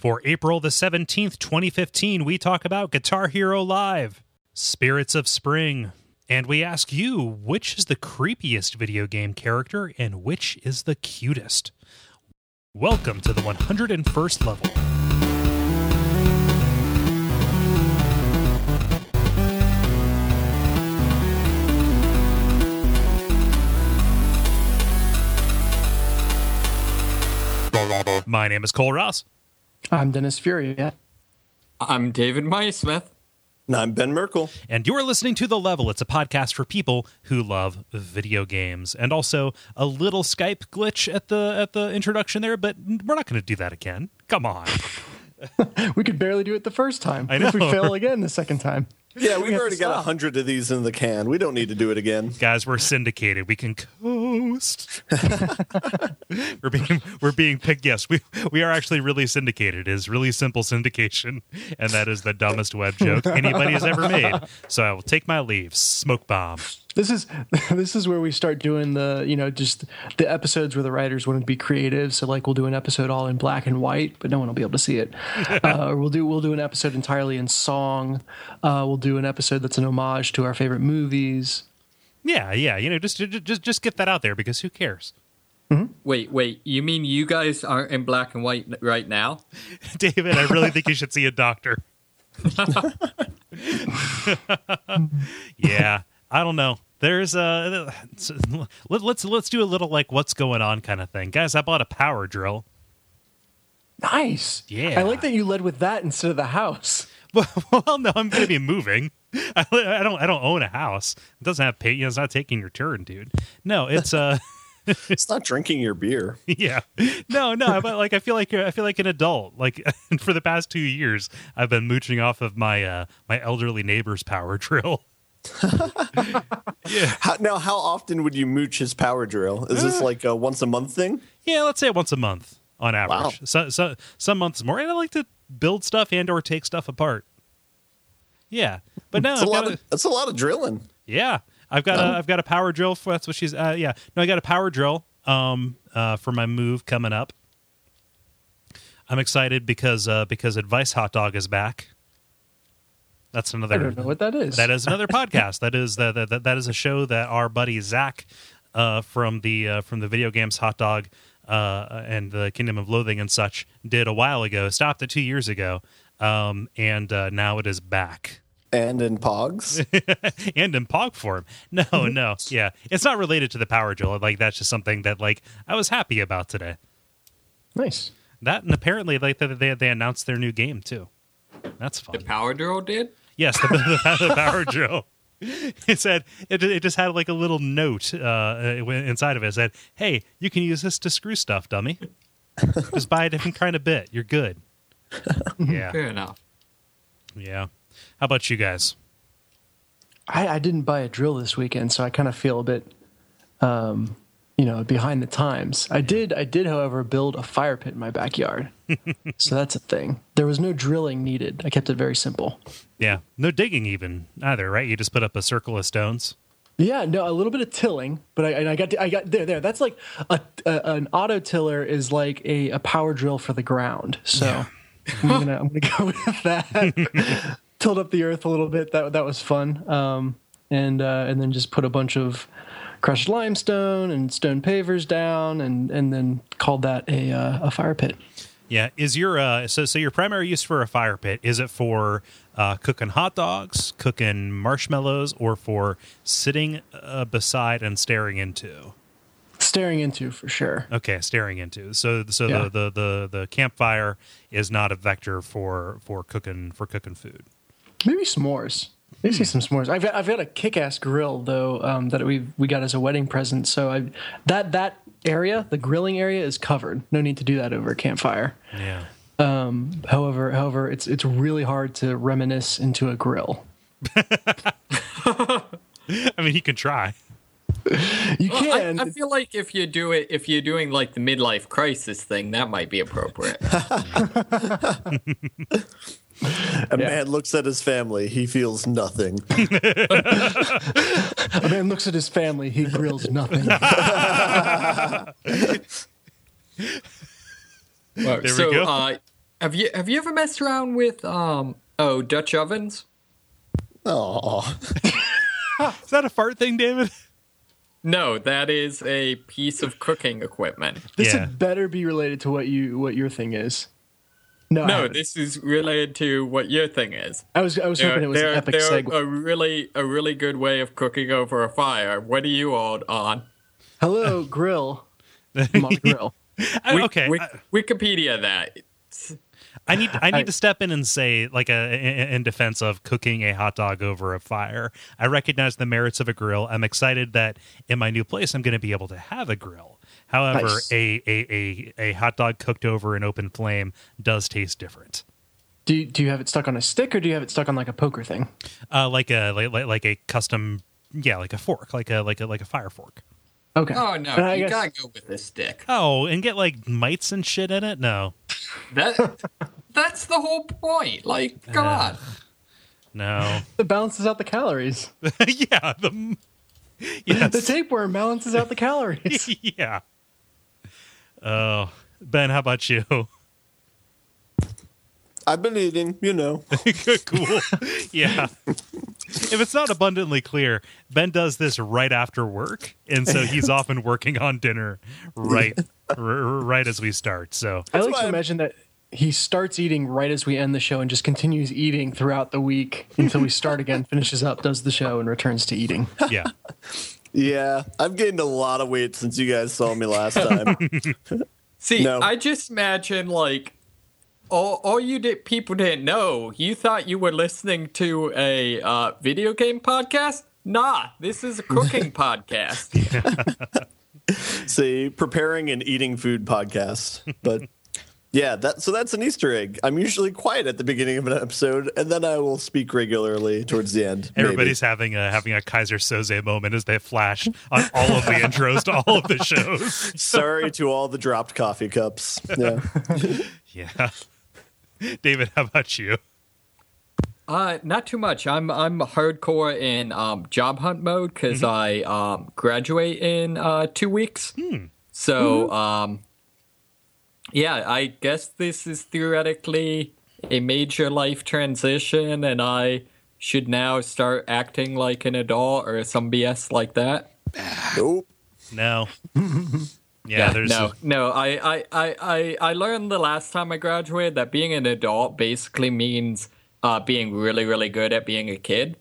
For April the 17th, 2015, we talk about Guitar Hero Live, Spirits of Spring, and we ask you, which is the creepiest video game character and which is the cutest? Welcome to the 101st level. My name is Cole Ross. I'm Dennis Furia. I'm David Myesmith. And I'm Ben Merkel. And you're listening to The Level. It's a podcast for people who love video games. And also a little Skype glitch at the introduction there, but we're not going to do that again. Come on. We could barely do it the first time. I know. If we fail again the second time. Yeah, we've already got 100 of these in the can. We don't need to do it again. Guys, we're syndicated. We can coast. we're being picked. Yes, we are actually really syndicated. It is really simple syndication, and that is the dumbest web joke anybody has ever made. So I will take my leave. Smoke bomb. This is where we start doing just the episodes where the writers want to be creative. So like we'll do an episode all in black and white, but no one will be able to see it. Or we'll do an episode entirely in song. We'll do an episode that's an homage to our favorite movies. Yeah. Just get that out there because who cares? Mm-hmm. Wait. You mean you guys are in black and white right now? David, I really think you should see a doctor. Yeah. I don't know. There's let's do a little like what's going on kind of thing. Guys, I bought a power drill. Nice. Yeah. I like that you led with that instead of the house. Well, no, I'm going to be moving. I don't own a house. It doesn't have pay. It's not taking your turn, dude. No, it's it's not drinking your beer. Yeah. No, but like I feel like an adult. Like for the past 2 years, I've been mooching off of my my elderly neighbor's power drill. Yeah. How often would you mooch his power drill? Is this like a once a month thing? Yeah, let's say once a month on average. Wow. So some months more. And I like to build stuff and or take stuff apart. Yeah, but no, that's a lot of drilling. Yeah, I've got a power drill. That's what she's. Yeah, no, I got a power drill. For my move coming up. I'm excited because Advice Hot Dog is back. That's another. I don't know what that is. That is another podcast. That is that is a show that our buddy Zach from the Video Games Hot Dog and the Kingdom of Loathing and such did a while ago. Stopped it 2 years ago, and now it is back. And in Pogs? And in Pog form. No. Yeah. It's not related to the power drill. Like, that's just something that, like, I was happy about today. Nice. That, and apparently, like, they announced their new game, too. That's fun. The power drill did? Yes, the power drill. It said, it just had, like, a little note inside of it. It said, hey, you can use this to screw stuff, dummy. Just buy a different kind of bit. You're good. Yeah. Fair enough. Yeah. How about you guys? I didn't buy a drill this weekend, so I kind of feel a bit, behind the times. I did, however, build a fire pit in my backyard. So that's a thing. There was no drilling needed. I kept it very simple. Yeah. No digging even either, right? You just put up a circle of stones. Yeah, no, a little bit of tilling, but I got there. That's like an auto tiller is like a power drill for the ground. So yeah. I'm gonna go with that. Tilled up the earth a little bit. That was fun. And then just put a bunch of crushed limestone and stone pavers down, and then called that a fire pit. Yeah, is your so your primary use for a fire pit, is it for cooking hot dogs, cooking marshmallows, or for sitting beside and staring into? Staring into, for sure. Okay, staring into. So Yeah. the campfire is not a vector for cooking food. Maybe s'mores. Maybe some s'mores. I've got a kick-ass grill though that we got as a wedding present. So that area, the grilling area, is covered. No need to do that over a campfire. Yeah. However, it's really hard to reminisce into a grill. I mean, you can try. You can. I feel like if you're doing like the midlife crisis thing, that might be appropriate. A man looks at his family. He feels nothing. A man looks at his family. He grills nothing. There we go. Have you ever messed around with Dutch ovens? Oh, Is that a fart thing, David? No, that is a piece of cooking equipment. This Yeah. had better be related to what your thing is. No, I No, haven't. this is related to what your thing is. I was hoping it was an epic they're segue. a really good way of cooking over a fire. What are you all on? Hello, grill. I'm on the grill. Okay. Wikipedia that. I need to step in and say, like, in defense of cooking a hot dog over a fire. I recognize the merits of a grill. I'm excited that in my new place I'm going to be able to have a grill. However, Nice. a hot dog cooked over an open flame does taste different. Do you have it stuck on a stick or do you have it stuck on like a poker thing? Like a custom, like a fork, like a fire fork. Okay. Oh no, And I you guess- gotta go with this stick. Oh, and get like mites and shit in it? No, That's the whole point. Like, God. no. It balances out the calories. Yeah, The yes, tapeworm balances out the calories. yeah. Oh, Ben, how about you? I've been eating, Cool. Yeah. If it's not abundantly clear, Ben does this right after work, and so he's often working on dinner right as we start. So I like why to I'm- imagine that he starts eating right as we end the show and just continues eating throughout the week until we start again, finishes up, does the show, and returns to eating. yeah, Yeah, I've gained a lot of weight since you guys saw me last time. See, No. I just imagine, like, all you people didn't know, you thought you were listening to a video game podcast? Nah, this is a cooking podcast. See, preparing and eating food podcast. But yeah, that's an Easter egg. I'm usually quiet at the beginning of an episode, and then I will speak regularly towards the end. maybe. everybody's having a Kaiser Soze moment as they flash on all of the intros to all of the shows. Sorry to all the dropped coffee cups. Yeah. Yeah. David, how about you? Not too much. I'm hardcore in job hunt mode because I graduate in 2 weeks. So yeah, I guess this is theoretically a major life transition, and I should now start acting like an adult or some BS like that. Nope. No. Yeah, there's No. I learned the last time I graduated that being an adult basically means being really, really good at being a kid.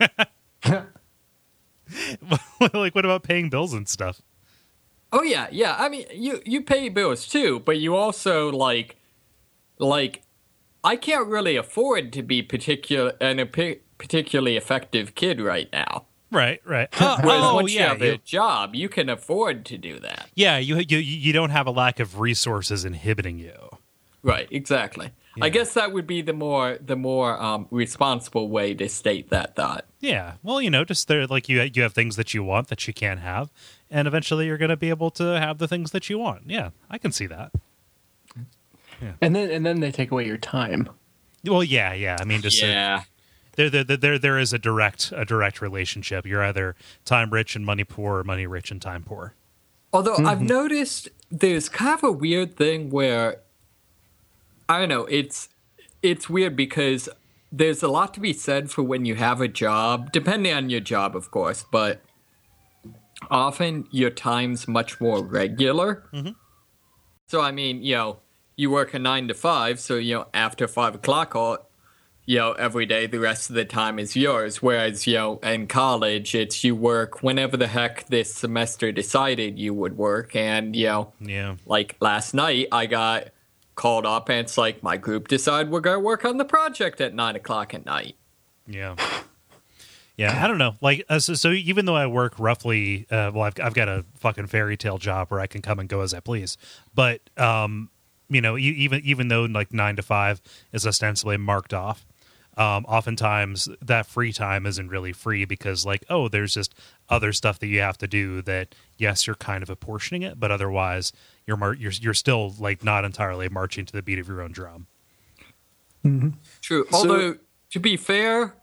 like, what about paying bills and stuff? Oh yeah. I mean, you pay bills too, but you also like I can't really afford to be a particularly effective kid right now. Right. Whereas Oh, once you yeah. have a job, you can afford to do that. Yeah, you don't have a lack of resources inhibiting you. Right, exactly. Yeah. I guess that would be the more responsible way to state that thought. Yeah. Well, just there, like you have things that you want that you can't have, and eventually you're going to be able to have the things that you want. Yeah, I can see that. And then they take away your time. Well, yeah. I mean, just Yeah. there is a direct relationship. You're either time rich and money poor, or money rich and time poor. Although I've noticed there's kind of a weird thing where I don't know, it's weird because there's a lot to be said for when you have a job, depending on your job, of course, but often your time's much more regular. So, I mean, you work a 9 to 5, so, after 5 o'clock, every day, the rest of the time is yours. Whereas, in college, it's you work whenever the heck this semester decided you would work. And, Yeah. like last night, I got called up and it's like, my group decided we're going to work on the project at 9 o'clock at night. Yeah. Yeah, I don't know. Like, so even though I work roughly, I've got a fucking fairy tale job where I can come and go as I please. But, even though like 9 to 5 is ostensibly marked off, oftentimes that free time isn't really free because there's just other stuff that you have to do that, yes, you're kind of apportioning it, but otherwise you're still like not entirely marching to the beat of your own drum. True. Although, to be fair,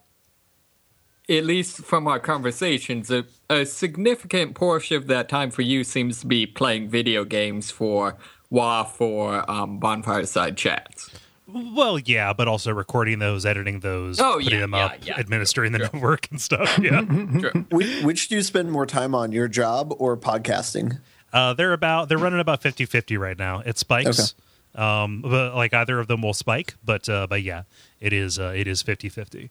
at least from our conversations, a significant portion of that time for you seems to be playing video games for WAF or Bonfire Side Chats. Well, yeah, but also recording those, editing those, putting them up, administering the network and stuff. Yeah. Sure. Which do you spend more time on, your job or podcasting? They're running about 50-50 right now. It spikes. Okay. But like either of them will spike, but yeah, it is 50-50.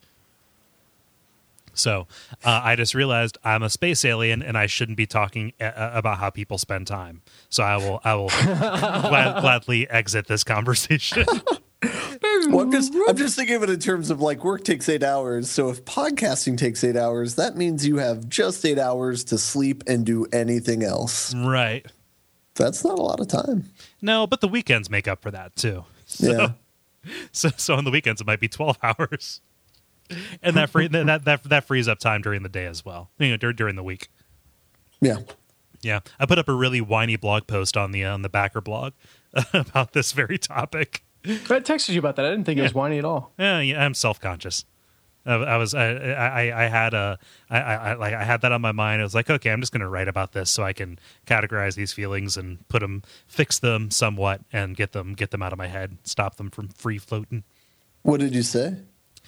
So I just realized I'm a space alien and I shouldn't be talking about how people spend time. So I will gladly exit this conversation. Well, I'm just thinking of it in terms of like work takes 8 hours. So if podcasting takes 8 hours, that means you have just 8 hours to sleep and do anything else. Right. That's not a lot of time. No, but the weekends make up for that too. So, yeah. So on the weekends it might be 12 hours. And that frees up time during the day as well. During the week. Yeah. Yeah. I put up a really whiny blog post on the Backer blog about this very topic. I texted you about that. I didn't think it was whiny at all. Yeah, I'm self-conscious. I had that on my mind. I was like, okay, I'm just going to write about this so I can categorize these feelings and fix them somewhat, and get them out of my head, stop them from free floating. What did you say?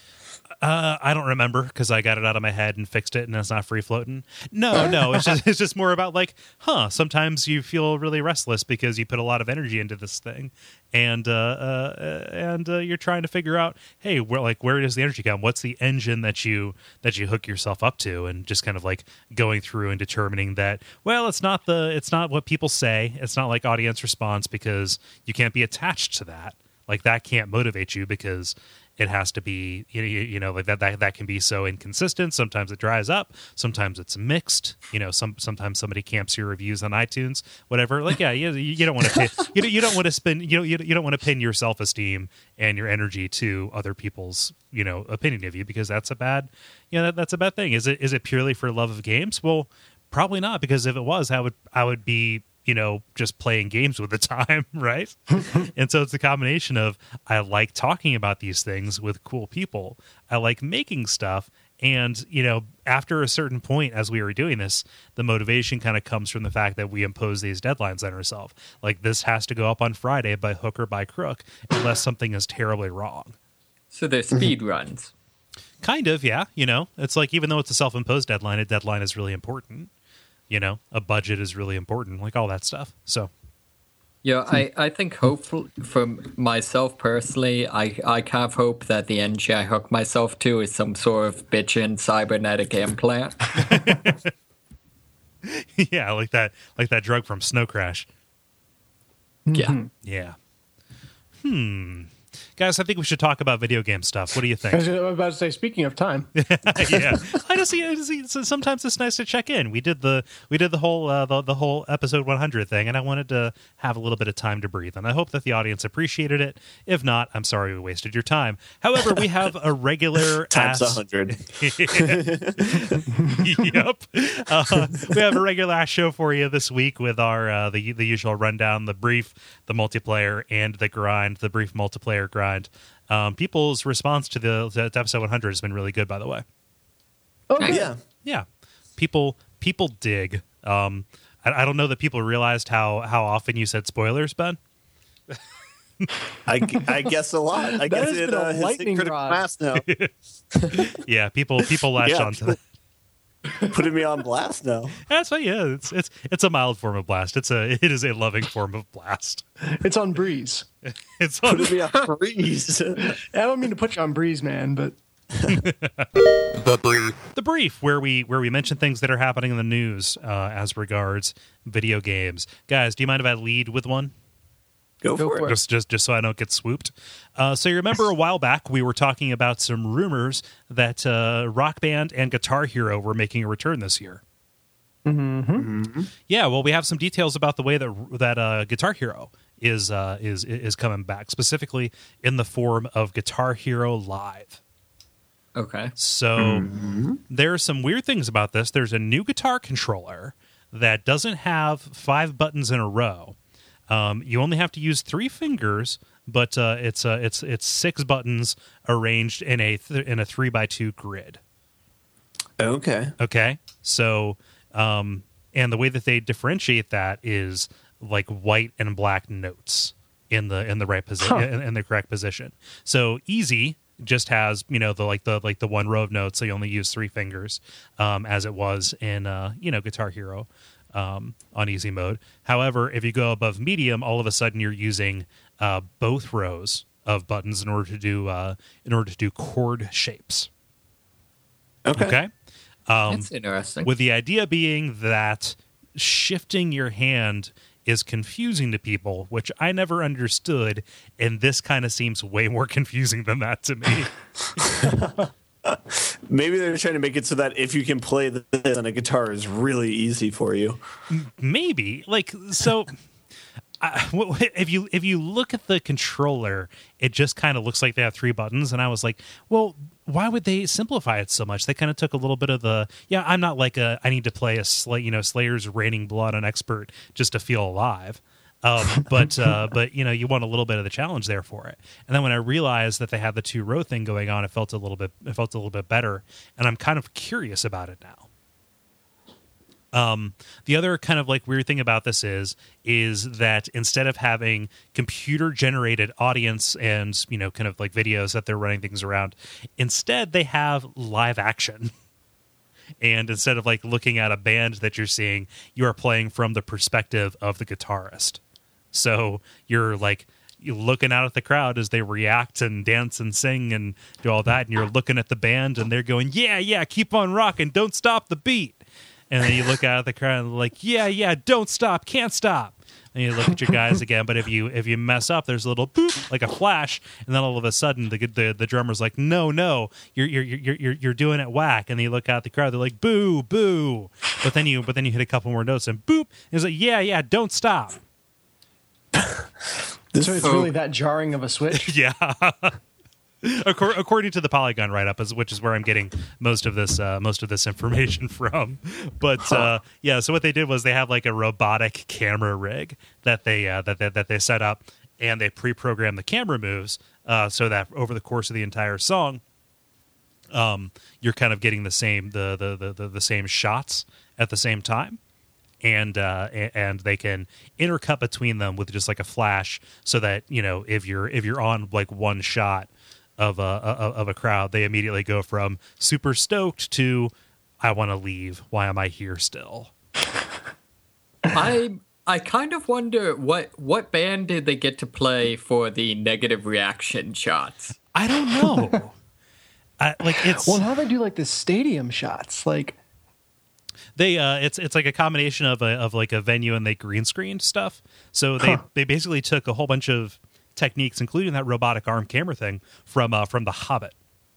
I don't remember because I got it out of my head and fixed it, and it's not free floating. No, it's just more about like, sometimes you feel really restless because you put a lot of energy into this thing, and you're trying to figure out, hey, where does the energy come? What's the engine that you hook yourself up to? And just kind of like going through and determining that, well, it's not what people say. It's not like audience response, because you can't be attached to that. Like that can't motivate you because it has to be, like that can be so inconsistent. Sometimes it dries up. Sometimes it's mixed. Sometimes somebody camps your reviews on iTunes, whatever. Like, yeah, you don't want to you don't want to spend you don't want to pin your self-esteem and your energy to other people's opinion of you, because that's a bad that's a bad thing. Is it purely for love of games? Well, probably not, because if it was, I would be just playing games with the time, right? And so it's a combination of, I like talking about these things with cool people. I like making stuff. And, after a certain point, as we were doing this, the motivation kind of comes from the fact that we impose these deadlines on ourselves. Like, this has to go up on Friday by hook or by crook, unless something is terribly wrong. So they're speed runs. Kind of, yeah. It's like, even though it's a self-imposed deadline, a deadline is really important. A budget is really important, like all that stuff. So, yeah, I think hopefully for myself personally, I kind of hope that the engine I hook myself to is some sort of bitchin' cybernetic implant. Yeah, like that drug from Snow Crash. Yeah. Yeah. Guys, I think we should talk about video game stuff. What do you think? I was about to say, speaking of time. Yeah, I just see. So sometimes it's nice to check in. We did the whole the whole episode 100 thing, and I wanted to have a little bit of time to breathe. And I hope that the audience appreciated it. If not, I'm sorry we wasted your time. However, we have a regular times 100. Yep. We have a regular ass show for you this week with our the usual rundown, the brief, the multiplayer, and the grind. The brief multiplayer grind. People's response to episode 100 has been really good, by the way. Okay. Yeah. People dig. I don't know that people realized how often you said spoilers, Ben. I guess a lot. I guess it has hit critical mass now. Yeah, people latch onto that. Putting me on blast now. That's right. Yeah, it's a mild form of blast. It is a loving form of blast. It's on breeze. It's on putting me on breeze. I don't mean to put you on breeze, man, but the brief where we mention things that are happening in the news as regards video games. Guys, do you mind if I lead with one? Go for it. Just so I don't get swooped. So you remember a while back we were talking about some rumors that Rock Band and Guitar Hero were making a return this year. Mm-hmm. Yeah, well, we have some details about the way that Guitar Hero is coming back, specifically in the form of Guitar Hero Live. Okay. So there are some weird things about this. There's a new guitar controller that doesn't have 5 buttons in a row. You only have to use 3 fingers, but it's 6 buttons arranged in a 3x2 grid. Okay. So, and the way that they differentiate that is like white and black notes. in the right position, in the correct position. So easy just has, the one row of notes, so you only use 3 fingers, as it was in Guitar Hero on easy mode. However, if you go above medium, all of a sudden you're using both rows of buttons in order to do chord shapes. Okay. That's interesting. With the idea being that shifting your hand is confusing to people, which I never understood, and this kind of seems way more confusing than that to me. Maybe they're trying to make it so that if you can play this on a guitar, is really easy for you. Maybe. If you look at the controller, it just kind of looks like they have 3 buttons, and I was like, well, why would they simplify it so much? They kind of took a little bit of I'm not like I need to play Slayer's Raining Blood on Expert just to feel alive. But you want a little bit of the challenge there for it. And then when I realized that they had the 2-row thing going on, it felt a little bit better, and I'm kind of curious about it now. The other kind of weird thing about this is that instead of having computer generated audience and, kind of videos that they're running things around, instead they have live action. And instead of looking at a band that you're seeing, you are playing from the perspective of the guitarist. So you're looking out at the crowd as they react and dance and sing and do all that. And you're looking at the band and they're going, yeah, keep on rocking. Don't stop the beat. And then you look out at the crowd and like, yeah, don't stop, can't stop. And you look at your guys again, but if you mess up, there's a little boop, like a flash, and then all of a sudden the drummer's like, no, you're doing it whack. And then you look out at the crowd, they're like, boo, boo. But then you hit a couple more notes and boop. And it's like, yeah, don't stop. So it's really that jarring of a switch? Yeah. According to the Polygon write-up, which is where I'm getting most of this information from. But so what they did was they have a robotic camera rig that they set up, and they pre-program the camera moves so that over the course of the entire song, you're kind of getting the same the same shots at the same time. And they can intercut between them with just a flash, so that if you're on one shot of a crowd, they immediately go from super stoked to I want to leave. Why am I here still? I kind of wonder what band did they get to play for the negative reaction shots? I don't know. How they do the stadium shots They it's a combination of a venue and they green screened stuff. So they basically took a whole bunch of techniques, including that robotic arm camera thing from The Hobbit.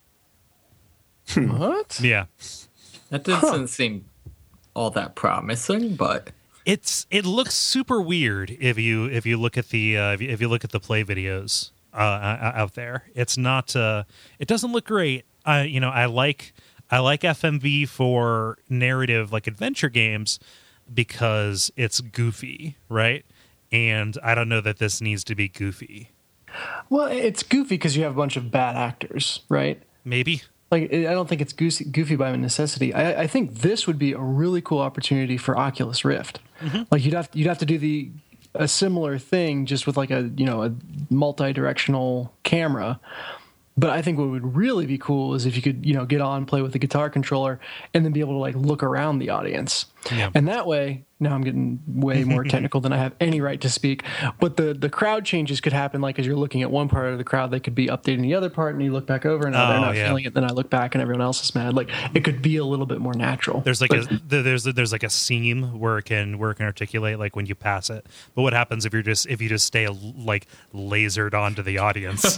What? Yeah, that doesn't seem all that promising, but it looks super weird if you look at the if you look at the play videos out there. It's not it doesn't look great. I like FMV for narrative adventure games because it's goofy, right? And I don't know that this needs to be goofy. Well, it's goofy because you have a bunch of bad actors, right? Maybe. I don't think it's goofy by necessity. I think this would be a really cool opportunity for Oculus Rift. Mm-hmm. You'd have to do a similar thing just with a multi-directional camera. But I think what would really be cool is if you could, get on, play with the guitar controller, and then be able to look around the audience. Yeah. And that way, now I'm getting way more technical than I have any right to speak. But the crowd changes could happen as you're looking at one part of the crowd, they could be updating the other part, and you look back over, and they're not feeling it. Then I look back, and everyone else is mad. It could be a little bit more natural. There's there's a seam where it can articulate when you pass it. But what happens if you just stay lasered onto the audience?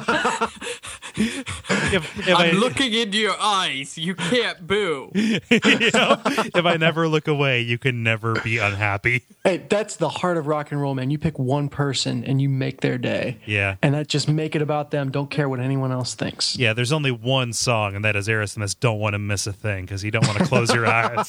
if I'm looking into your eyes, you can't boo. If I never look away, you can never be unhappy. Hey, that's the heart of rock and roll, man. You pick one person and you make their day. Yeah. And that just make it about them. Don't care what anyone else thinks. Yeah, there's only one song, and that is Aerosmith's Don't Want to Miss a Thing, because you don't want to close your eyes.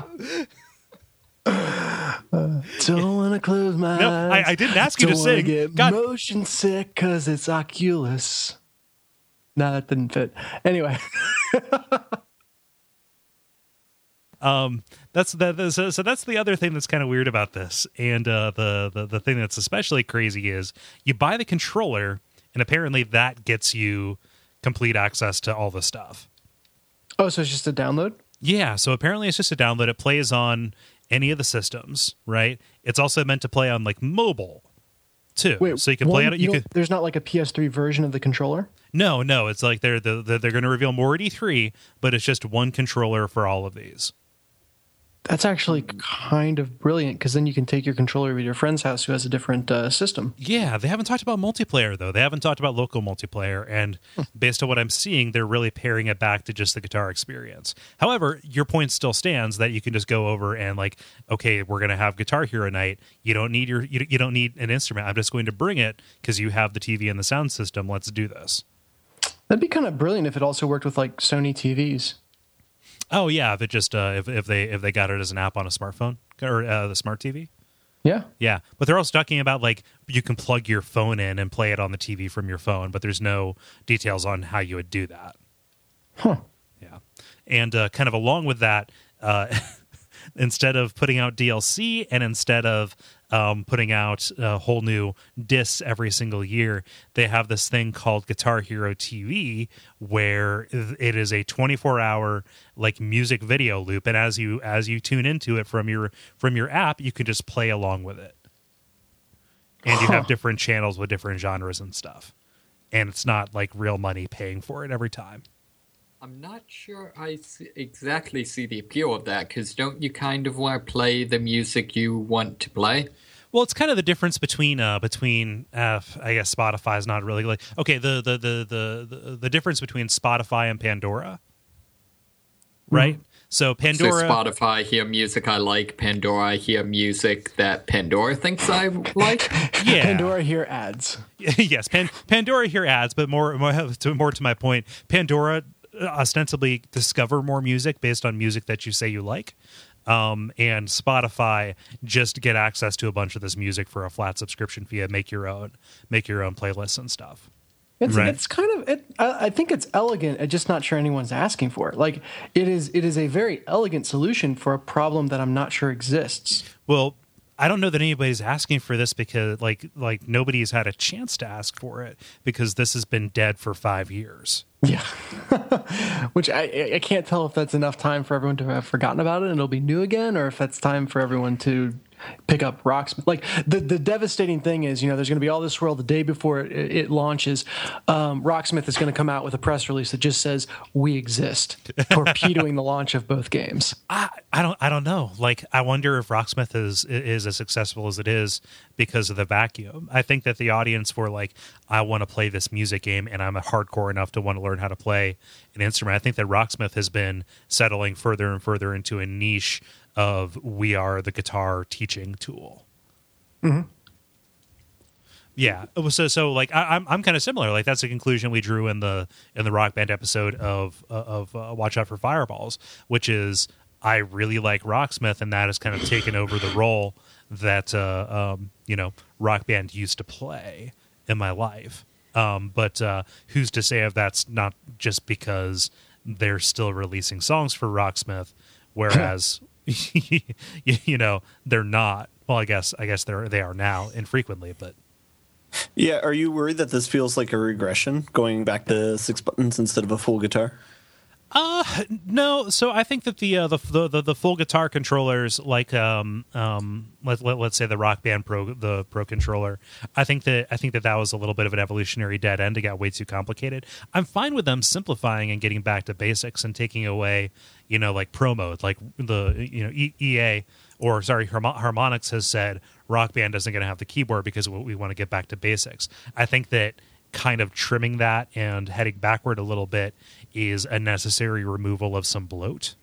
Don't want to close my eyes. I didn't ask you to sing. Get motion sick because it's Oculus. No, that didn't fit. Anyway. That's the other thing that's kind of weird about this. And the thing that's especially crazy is you buy the controller, and apparently that gets you complete access to all the stuff. Oh, so it's just a download? Yeah, so apparently it's just a download. It plays on any of the systems, right? It's also meant to play on like mobile too. Wait, so you can play it. There's not like a PS3 version of the controller? No. It's like they're going to reveal more at E3, but it's just one controller for all of these. That's actually kind of brilliant, because then you can take your controller to your friend's house who has a different system. Yeah, they haven't talked about multiplayer, though. They haven't talked about local multiplayer, and based on what I'm seeing, they're really paring it back to just the guitar experience. However, your point still stands that you can just go over and like, okay, we're going to have Guitar Hero night. You don't need you don't need an instrument. I'm just going to bring it because you have the TV and the sound system. Let's do this. That'd be kind of brilliant if it also worked with like Sony TVs. Oh yeah, if it just if they got it as an app on a smartphone or the smart TV. Yeah, but they're also talking about like you can plug your phone in and play it on the TV from your phone, but there's no details on how you would do that. Huh. Yeah, and kind of along with that, instead of putting out DLC and instead of putting out whole new discs every single year, they have this thing called Guitar Hero TV, where it is a 24-hour like music video loop, and as you tune into it from your app, you can just play along with it, and you have different channels with different genres and stuff, and it's not like real money paying for it every time. I'm not sure I exactly see the appeal of that, because don't you kind of want to play the music you want to play? Well, it's kind of the difference between I guess Spotify is not really like, okay, the difference between Spotify and Pandora, right? Mm-hmm. So Pandora, so Spotify, I hear music I like. Pandora, I hear music that Pandora thinks I like. Yeah, Pandora hear ads. Yes, Pandora hear ads, but more to my point, Pandora ostensibly discover more music based on music that you say you like, and Spotify just get access to a bunch of this music for a flat subscription fee and make your own playlists and stuff. It's kind of I think it's elegant. I'm just not sure anyone's asking for it. Like it is a very elegant solution for a problem that I'm not sure exists. Well, I don't know that anybody's asking for this because like nobody's had a chance to ask for it because this has been dead for 5 years. Yeah. Which I can't tell if that's enough time for everyone to have forgotten about it and it'll be new again, or if that's time for everyone to pick up Rocksmith. Like the devastating thing is, there's going to be all this swirl the day before it launches. Rocksmith is going to come out with a press release that just says we exist, torpedoing the launch of both games. I don't know. Like, I wonder if Rocksmith is as successful as it is because of the vacuum. I think that the audience for like, I want to play this music game and I'm hardcore enough to want to learn how to play an instrument. I think that Rocksmith has been settling further and further into a niche of we are the guitar teaching tool. Mm-hmm. Yeah. So like I'm kind of similar. Like that's the conclusion we drew in the Rock Band episode of Watch Out for Fireballs, which is I really like Rocksmith, and that has kind of taken over the role that Rock Band used to play in my life. But who's to say if that's not just because they're still releasing songs for Rocksmith, whereas they're not. Well, I guess they are now infrequently, but yeah. Are you worried that this feels like a regression, going back to 6 buttons instead of a full guitar? No. So I think that the full guitar controllers, like let's say the Rock Band Pro, the Pro controller, I think that was a little bit of an evolutionary dead end. It got way too complicated. I'm fine with them simplifying and getting back to basics and taking away, like Pro mode, like the EA or sorry Harmonix has said Rock Band isn't going to have the keyboard because we want to get back to basics. I think that kind of trimming that and heading backward a little bit is a necessary removal of some bloat.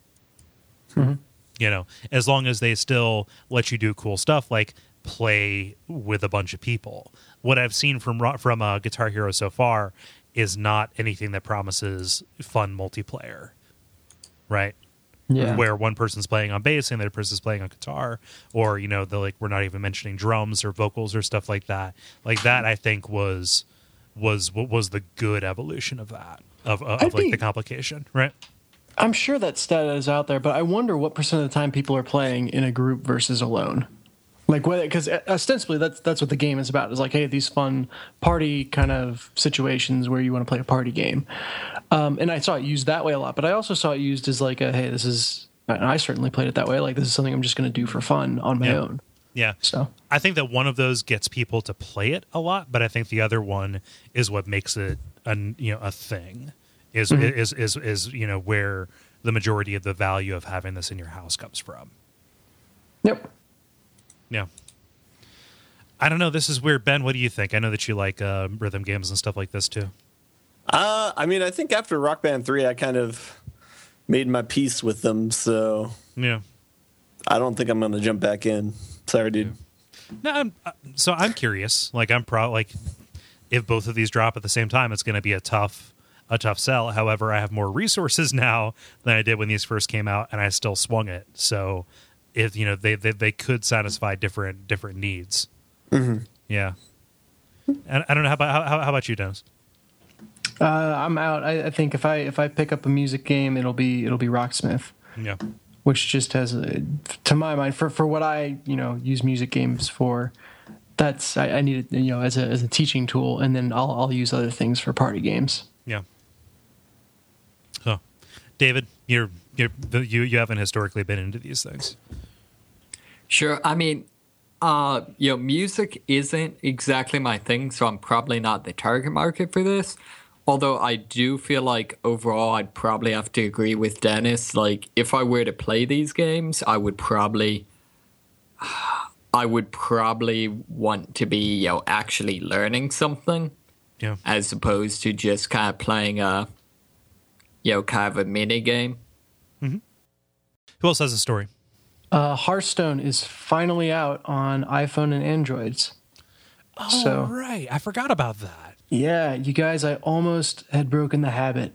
Mm-hmm. As long as they still let you do cool stuff like play with a bunch of people. What I've seen from Guitar Hero so far is not anything that promises fun multiplayer, right? Yeah. Where one person's playing on bass and the other person's playing on guitar, or we're not even mentioning drums or vocals or stuff like that. Like that, I think was the good evolution of that of the complication, right? I'm sure that stat is out there, but I wonder what percent of the time people are playing in a group versus alone. Like whether, because ostensibly that's what the game is about. Is like, hey, these fun party kind of situations where you want to play a party game. And I saw it used that way a lot, but I also saw it used as like a, hey, this is. And I certainly played it that way. Like this is something I'm just going to do for fun on my own. Yeah. So I think that one of those gets people to play it a lot, but I think the other one is what makes it a thing. Is where the majority of the value of having this in your house comes from. Yep. Yeah. I don't know. This is weird. Ben, what do you think? I know that you like rhythm games and stuff like this too. I mean, I think after Rock Band 3, I kind of made my peace with them, so yeah. I don't think I'm going to jump back in. Sorry, dude. Yeah. No, I'm curious. Like, I'm like, if both of these drop at the same time, it's going to be a tough sell. However, I have more resources now than I did when these first came out, and I still swung it. So, if they could satisfy different needs. Mm-hmm. Yeah. And I don't know how about you, Dennis? I'm out. I think if I pick up a music game, it'll be Rocksmith. Yeah. Which just has, to my mind, for what I use music games for, that's I need it as a teaching tool, and then I'll use other things for party games. Yeah. So, David, you haven't historically been into these things. Sure. I mean, music isn't exactly my thing, so I'm probably not the target market for this. Although I do feel like overall I'd probably have to agree with Dennis. Like, if I were to play these games, I would probably want to be, actually learning something. Yeah. As opposed to just kind of playing a mini game. Mm-hmm. Who else has a story? Hearthstone is finally out on iPhone and Androids. Oh, right. I forgot about that. Yeah, you guys, I almost had broken the habit.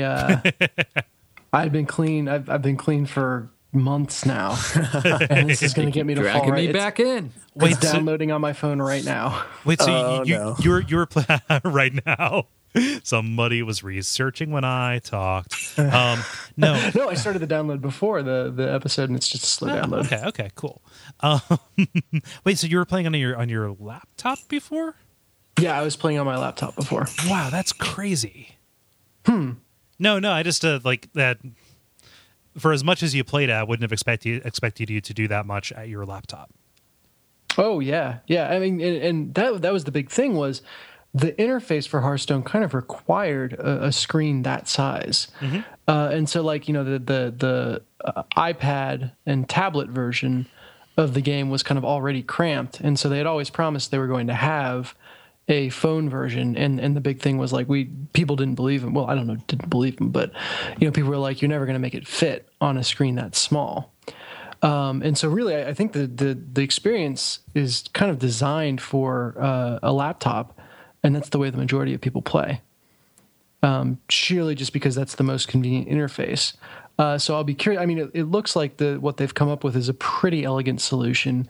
I've been clean. I've been clean for months now, and this is going to get me to fall right. Back in. It's downloading on my phone right now. Wait, so you were playing right now? Somebody was researching when I talked. No, I started the download before the episode, and it's just a slow download. Okay, cool. Wait, so you were playing on your laptop before? Yeah, I was playing on my laptop before. Wow, that's crazy. No, I just like that. For as much as you played it, I wouldn't have expected you to do that much at your laptop. Oh yeah. I mean, and that was the big thing, was the interface for Hearthstone kind of required a screen that size. Mm-hmm. And so, like, the iPad and tablet version of the game was kind of already cramped, and so they had always promised they were going to have a phone version, and the big thing was like people didn't believe him. Well, I don't know, didn't believe him, but people were like, you're never going to make it fit on a screen that small. And so really, I think the experience is kind of designed for a laptop, and that's the way the majority of people play. Surely just because that's the most convenient interface. So I'll be curious. I mean, it looks like what they've come up with is a pretty elegant solution.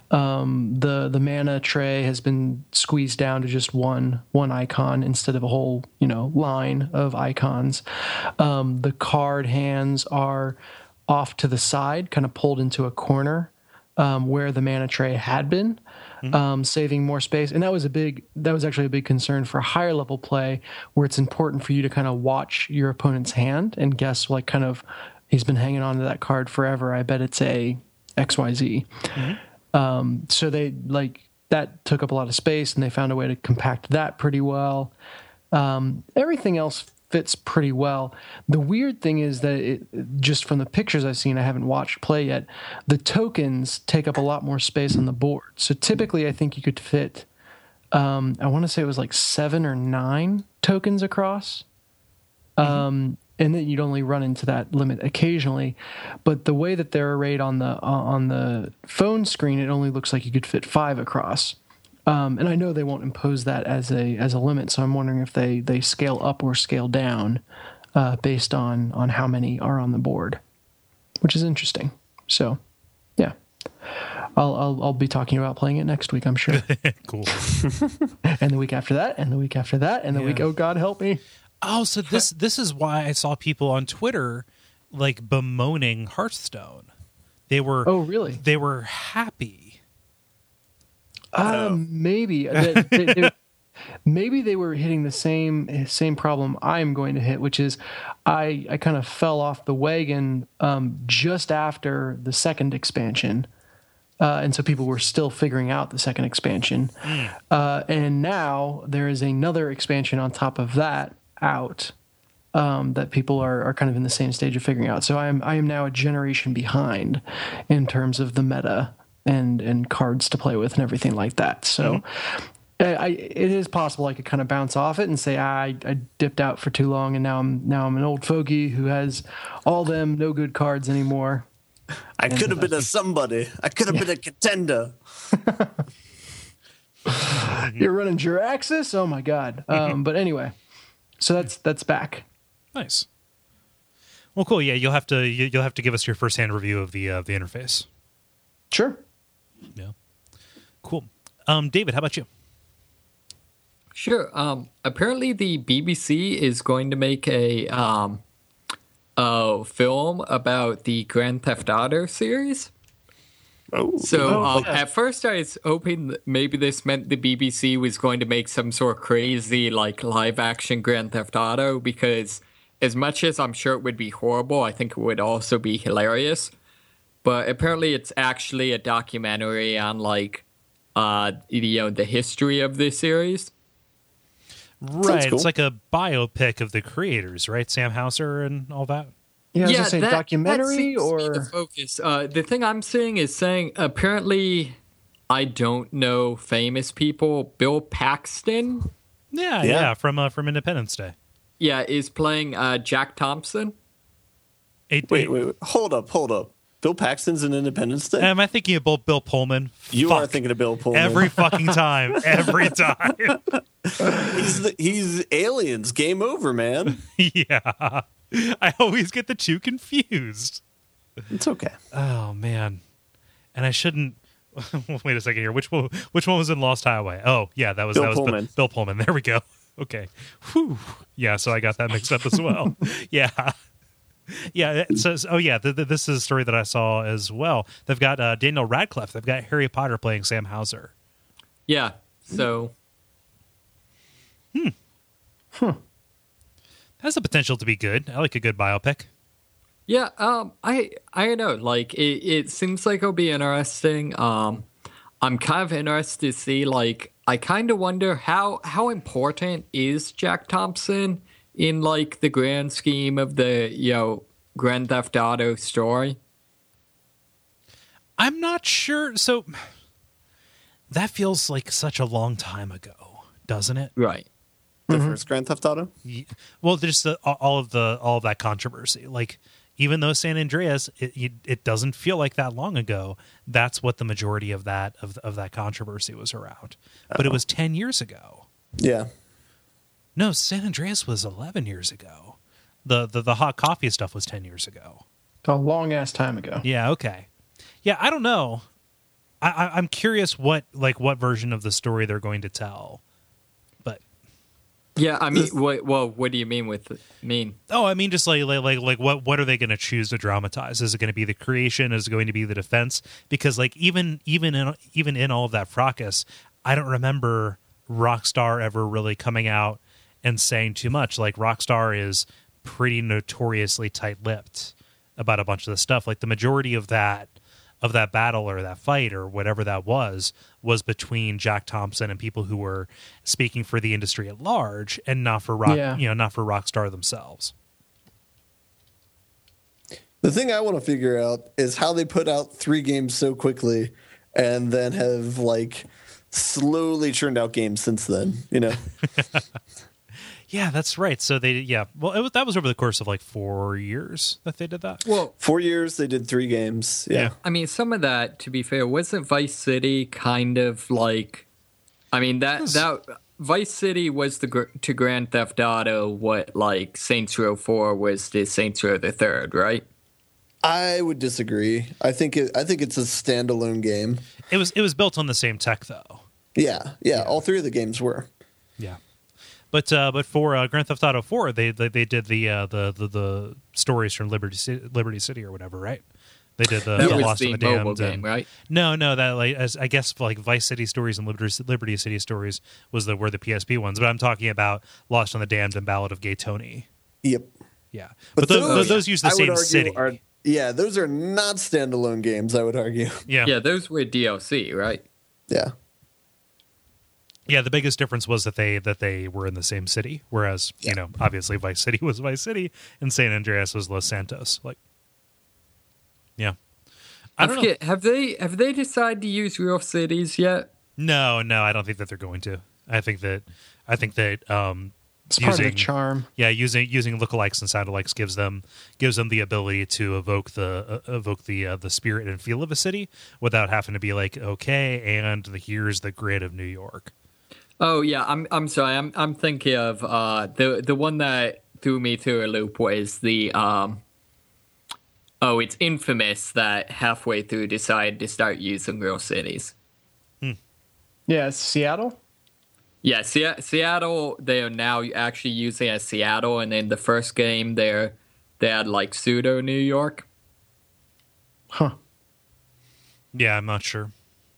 The mana tray has been squeezed down to just one icon instead of a whole line of icons. The card hands are off to the side, kind of pulled into a corner where the mana tray had been. Saving more space. And that was actually a big concern for higher level play, where it's important for you to kind of watch your opponent's hand and guess, like, kind of, he's been hanging on to that card forever, I bet it's a XYZ. Mm-hmm. So they, like, that took up a lot of space, and they found a way to compact that pretty well. Everything else fits pretty well. The weird thing is that just from the pictures I've seen, I haven't watched play yet, the tokens take up a lot more space on the board. So typically I think you could fit, I want to say it was like 7 or 9 tokens across. And then you'd only run into that limit occasionally. But the way that they're arrayed on the phone screen, it only looks like you could fit 5 across. And I know they won't impose that as a limit, so I'm wondering if they scale up or scale down based on how many are on the board, which is interesting. So, yeah, I'll be talking about playing it next week, I'm sure. Cool. And the week after that, and the week after that, and the week. Oh God, help me! Oh, so this is why I saw people on Twitter like bemoaning Hearthstone. They were Oh, really? They were happy. Maybe maybe they were hitting the same problem I'm going to hit, which is I kind of fell off the wagon just after the second expansion. And so people were still figuring out the second expansion. And now there is another expansion on top of that out that people are kind of in the same stage of figuring out. So I am now a generation behind in terms of the meta and cards to play with and everything like that. So it is possible I could kind of bounce off it and say I dipped out for too long, and now I'm an old fogey who has all them no good cards anymore. I could have been a somebody. I could have been a contender. You're running Jiraxis? Oh my god! But anyway, so that's back. Nice. Well, cool. Yeah, you'll have to give us your first-hand review of the interface. Sure. Yeah. Cool. David, how about you? Sure. Apparently, the BBC is going to make a film about the Grand Theft Auto series. At first I was hoping that maybe this meant the BBC was going to make some sort of crazy like live action Grand Theft Auto, because as much as I'm sure it would be horrible, I think it would also be hilarious. But apparently it's actually a documentary on like the history of this series. Right. Cool. It's like a biopic of the creators, right? Sam Houser and all that. Yeah, I was gonna say documentary that seems to be or the focus. The thing I'm seeing is saying apparently I don't know famous people. Bill Paxton, Yeah, from Independence Day. is playing Jack Thompson. Wait. Hold up. Bill Paxton's in Independence Day? Am I thinking of Bill Pullman? You are thinking of Bill Pullman. Every fucking time. Every time. He's Aliens. Game over, man. Yeah. I always get the two confused. It's okay. Oh, man. And I shouldn't... Wait a second here. Which one was in Lost Highway? Oh, yeah, that was Pullman. Bill Pullman. There we go. Okay. Whew. Yeah, so I got that mixed up as well. Yeah. Yeah, it says, this is a story that I saw as well. They've got Daniel Radcliffe. They've got Harry Potter playing Sam Houser. Yeah, so... Has the potential to be good. I like a good biopic. Yeah, I don't know. Like, it seems like it'll be interesting. I'm kind of interested to see, like, I kind of wonder how important is Jack Thompson in, like, the grand scheme of the, Grand Theft Auto story? I'm not sure. So, that feels like such a long time ago, doesn't it? Right. The first Grand Theft Auto? Well, just all of that controversy. Like, even though San Andreas, it doesn't feel like that long ago. That's what the majority of that controversy was around. But it was 10 years ago. Yeah. No, San Andreas was 11 years ago. The hot coffee stuff was 10 years ago. a long ass time ago. Yeah. Okay. Yeah. I don't know. I'm curious what version of the story they're going to tell. But yeah, I mean, what do you mean with mean? Oh, I mean, just like what are they going to choose to dramatize? Is it going to be the creation? Is it going to be the defense? Because like even in all of that fracas, I don't remember Rockstar ever really coming out and saying too much. Like Rockstar is pretty notoriously tight-lipped about a bunch of the stuff. Like the majority of that battle or that fight or whatever that was between Jack Thompson and people who were speaking for the industry at large and not for not for Rockstar themselves. The thing I want to figure out is how they put out 3 games so quickly and then have like slowly churned out games since then, you know? Yeah, that's right. So that was over the course of like 4 years that they did that. Well, 4 years, they did 3 games. Yeah. I mean, some of that, to be fair, wasn't Vice City kind of like, I mean, that Vice City was to Grand Theft Auto what like Saints Row 4 was to Saints Row the Third, right? I would disagree. I think it's a standalone game. It was built on the same tech though. Yeah. All 3 of the games were. Yeah. But for Grand Theft Auto 4, they did the stories from Liberty City or whatever, right? They did the That was Lost the in the mobile Damned, game, right? No, that like as I guess like Vice City Stories and Liberty City Stories were the PSP ones, but I'm talking about Lost in the Damned and Ballad of Gay Tony. Yep. Yeah, but those use the I would same argue, city. those are not standalone games, I would argue. Yeah, those were DLC, right? Yeah. Yeah, the biggest difference was that they were in the same city, whereas obviously Vice City was Vice City and San Andreas was Los Santos. Like, yeah, I don't know. Have they decided to use real cities yet? No, I don't think that they're going to. I think that It's part of the charm. Yeah, using lookalikes and soundalikes gives them the ability to evoke the spirit and feel of a city without having to be like, okay, and here's the grid of New York. Oh yeah, I'm sorry. I'm thinking of the one that threw me through a loop was the it's Infamous that halfway through decided to start using real cities. Yeah, it's Seattle. Yeah, Seattle. They are now actually using it as Seattle, and in the first game, they had like pseudo New York. Huh. Yeah, I'm not sure.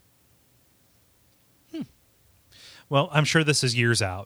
Well, I'm sure this is years out.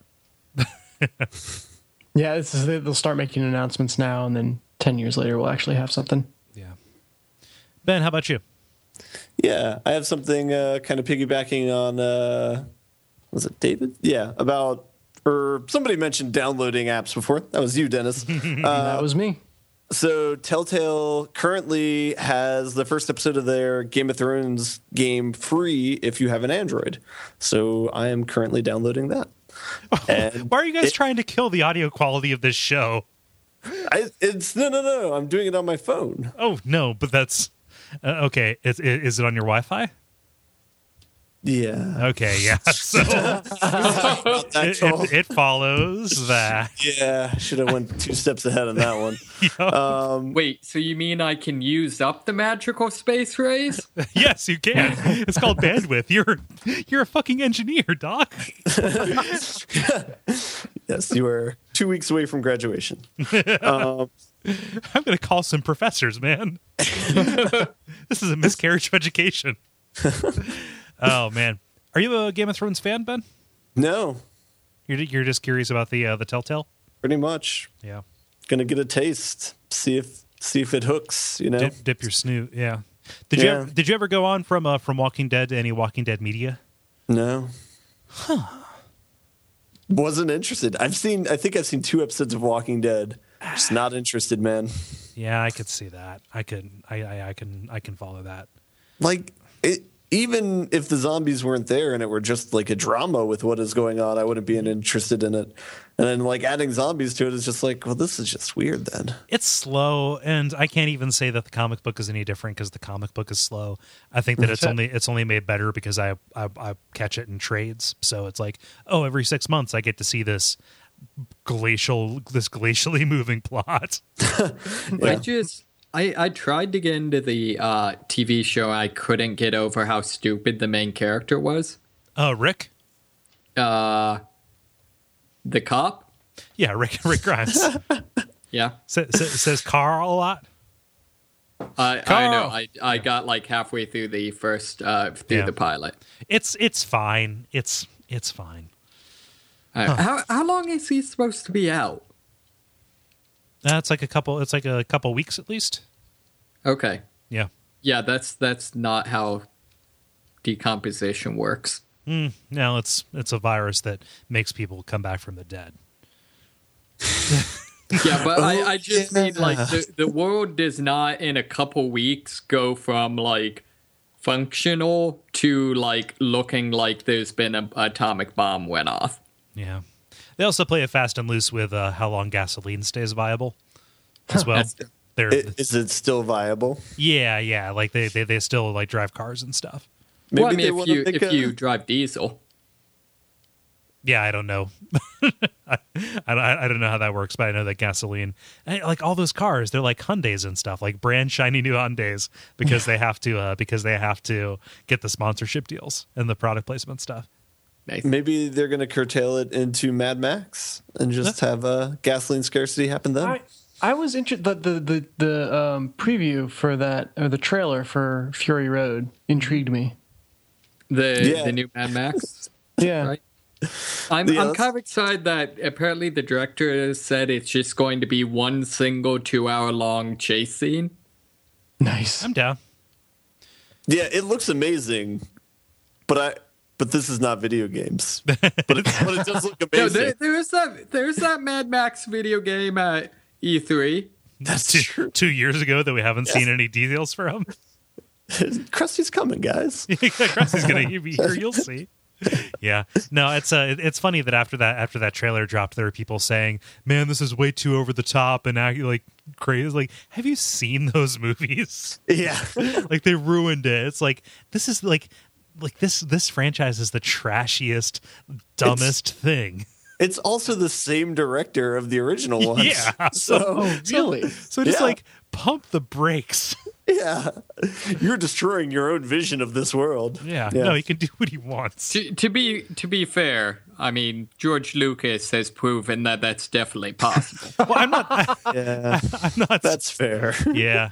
Yeah, they'll start making announcements now, and then 10 years later, we'll actually have something. Yeah. Ben, how about you? Yeah, I have something kind of piggybacking on, was it David? Yeah, somebody mentioned downloading apps before. That was you, Dennis. That was me. So Telltale currently has the first episode of their Game of Thrones game free if you have an Android. So I am currently downloading that. Why are you guys trying to kill the audio quality of this show? No. I'm doing it on my phone. Oh, no, but that's... okay, is it on your Wi-Fi? Yeah. Okay, yeah. So it follows that. Yeah, should have went 2 steps ahead on that one. Wait, so you mean I can use up the magical space rays? Yes, you can. It's called bandwidth. You're a fucking engineer, Doc. Yes, you are 2 weeks away from graduation. I'm going to call some professors, man. This is a miscarriage of education. Oh man, are you a Game of Thrones fan, Ben? No, you're just curious about the Telltale. Pretty much. Yeah, gonna get a taste, see if it hooks. Dip your snoot. Yeah. Did you ever go on from Walking Dead to any Walking Dead media? No. Huh. Wasn't interested. I think I've seen 2 episodes of Walking Dead. Just not interested, man. Yeah, I could see that. I can follow that. Like it. Even if the zombies weren't there and it were just like a drama with what is going on, I wouldn't be interested in it. And then like adding zombies to it is just like, well, this is just weird then. It's slow, and I can't even say that the comic book is any different because the comic book is slow. I think that it's only made better because I catch it in trades. So it's like, oh, every 6 months I get to see this glacially moving plot. Yeah. I tried to get into the TV show. I couldn't get over how stupid the main character was. Rick? The cop? Yeah, Rick Grimes. Yeah. Says Carl a lot? I know. I got like halfway through the first the pilot. It's fine. It's fine. How long is he supposed to be out? It's like a couple weeks at least. Okay. Yeah. Yeah, that's not how decomposition works. No, it's a virus that makes people come back from the dead. Yeah, but I just mean like the world does not in a couple weeks go from like functional to like looking like there's been an atomic bomb went off. Yeah. They also play it fast and loose with how long gasoline stays viable as well. Is it still viable? Yeah. Like they still like drive cars and stuff. Maybe well, I mean, if you drive diesel. Yeah, I don't know. I don't know how that works, but I know that gasoline, like all those cars, they're like Hyundais and stuff, like brand shiny new Hyundais because they have to get the sponsorship deals and the product placement stuff. Nice. Maybe they're going to curtail it into Mad Max and just have gasoline scarcity happen then. I was interested. The preview for that, or the trailer for Fury Road, intrigued me. The new Mad Max. Yeah. Right? I'm kind of excited that apparently the director said it's just going to be one single 2-hour long chase scene. Nice. I'm down. Yeah, it looks amazing, but this is not video games. But it does look amazing. No, there's that Mad Max video game at E3. That's true. 2 years ago that we haven't seen any details from. Krusty's coming, guys. Krusty's going to be here. You'll see. Yeah, no, it's funny that after that trailer dropped, there were people saying, "Man, this is way too over the top and like crazy." Like, have you seen those movies? Yeah, like they ruined it. It's like this is like this franchise is the trashiest, dumbest thing. It's also the same director of the original ones. Yeah. Really? So just like pump the brakes. Yeah, you're destroying your own vision of this world. Yeah. No, he can do what he wants. To be fair, I mean, George Lucas has proven that that's definitely possible. Well, I'm not. I'm not. That's fair. Yeah,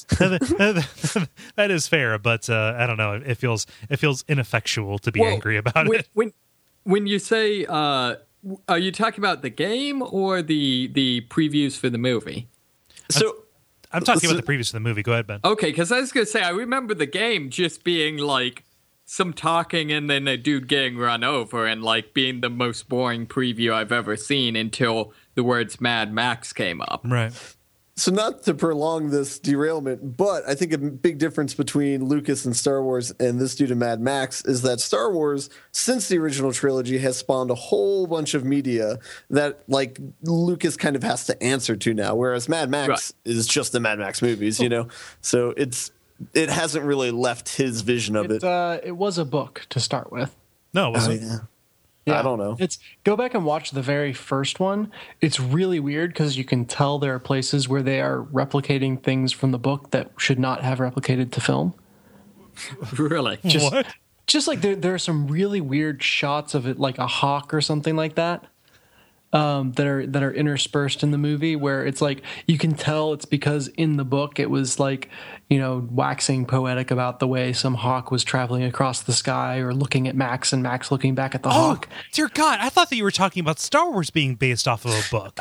that is fair. But I don't know. It feels ineffectual to be angry about it. When you say, are you talking about the game or the previews for the movie? So. I'm talking about the previews of the movie. Go ahead, Ben. Okay, because I was going to say, I remember the game just being like some talking and then a dude getting run over and like being the most boring preview I've ever seen until the words Mad Max came up. Right. So not to prolong this derailment, but I think a big difference between Lucas and Star Wars and this dude in Mad Max is that Star Wars, since the original trilogy, has spawned a whole bunch of media that like Lucas kind of has to answer to now, whereas Mad Max is just the Mad Max movies, you know? So it hasn't really left his vision of it. It was a book to start with. No, it wasn't. Yeah. Yeah, I don't know. Go back and watch the very first one. It's really weird because you can tell there are places where they are replicating things from the book that should not have replicated to film. Really? What? Just like there are some really weird shots of it, like a hawk or something like that, that are interspersed in the movie, where it's like you can tell it's because in the book it was like, you know, waxing poetic about the way some hawk was traveling across the sky or looking at Max and Max looking back at the hawk. Dear God, I thought that you were talking about Star Wars being based off of a book.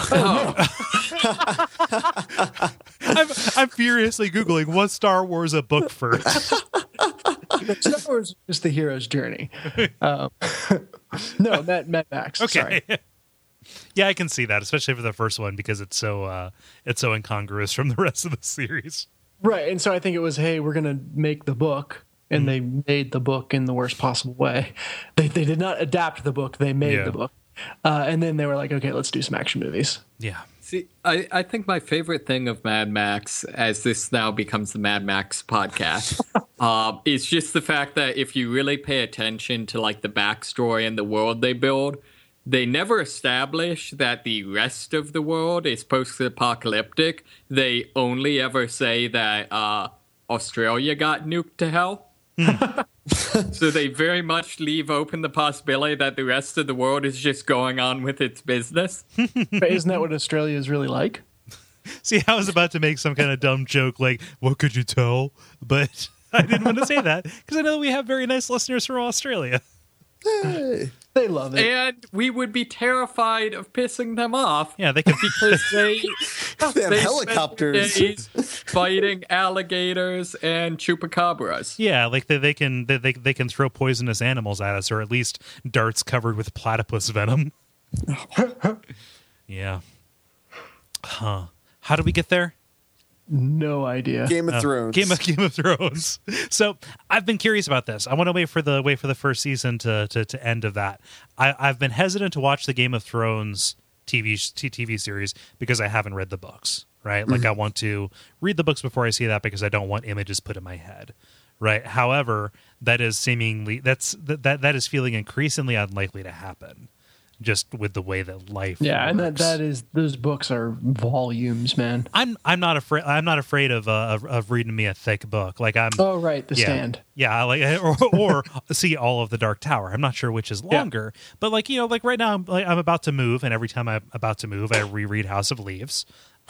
I'm furiously Googling, was Star Wars a book first? Star Wars is the hero's journey. No, Mad Max. Okay. Sorry. Yeah, I can see that, especially for the first one, because it's so incongruous from the rest of the series. Right, and so I think it was, hey, we're going to make the book, and they made the book in the worst possible way. They did not adapt the book, they made the book. And then they were like, okay, let's do some action movies. Yeah. See, I think my favorite thing of Mad Max, as this now becomes the Mad Max podcast, is just the fact that if you really pay attention to like the backstory and the world they build, they never establish that the rest of the world is post-apocalyptic. They only ever say that Australia got nuked to hell. So they very much leave open the possibility that the rest of the world is just going on with its business. But isn't that what Australia is really like? See, I was about to make some kind of dumb joke like, what could you tell? But I didn't want to say that because I know we have very nice listeners from Australia. Hey. They love it. And we would be terrified of pissing them off. Yeah, they can. Because they have helicopters spend days fighting alligators and chupacabras. Yeah, like they can throw poisonous animals at us, or at least darts covered with platypus venom. Yeah. Huh. How did we get there? No idea. Game of Thrones. Game of Thrones. So I've been curious about this. I want to wait for the first season to end of that. I've been hesitant to watch the Game of Thrones TV series because I haven't read the books. Right, like I want to read the books before I see that because I don't want images put in my head. Right. However, that is feeling increasingly unlikely to happen. just with the way that life Yeah, and works. that is those books are volumes, man. I'm not afraid of reading me a thick book. Like I'm Oh, right, The yeah, Stand. Yeah, like or see all of the Dark Tower. I'm not sure which is longer, but like like right now I'm about to move, and every time I'm about to move, I reread House of Leaves.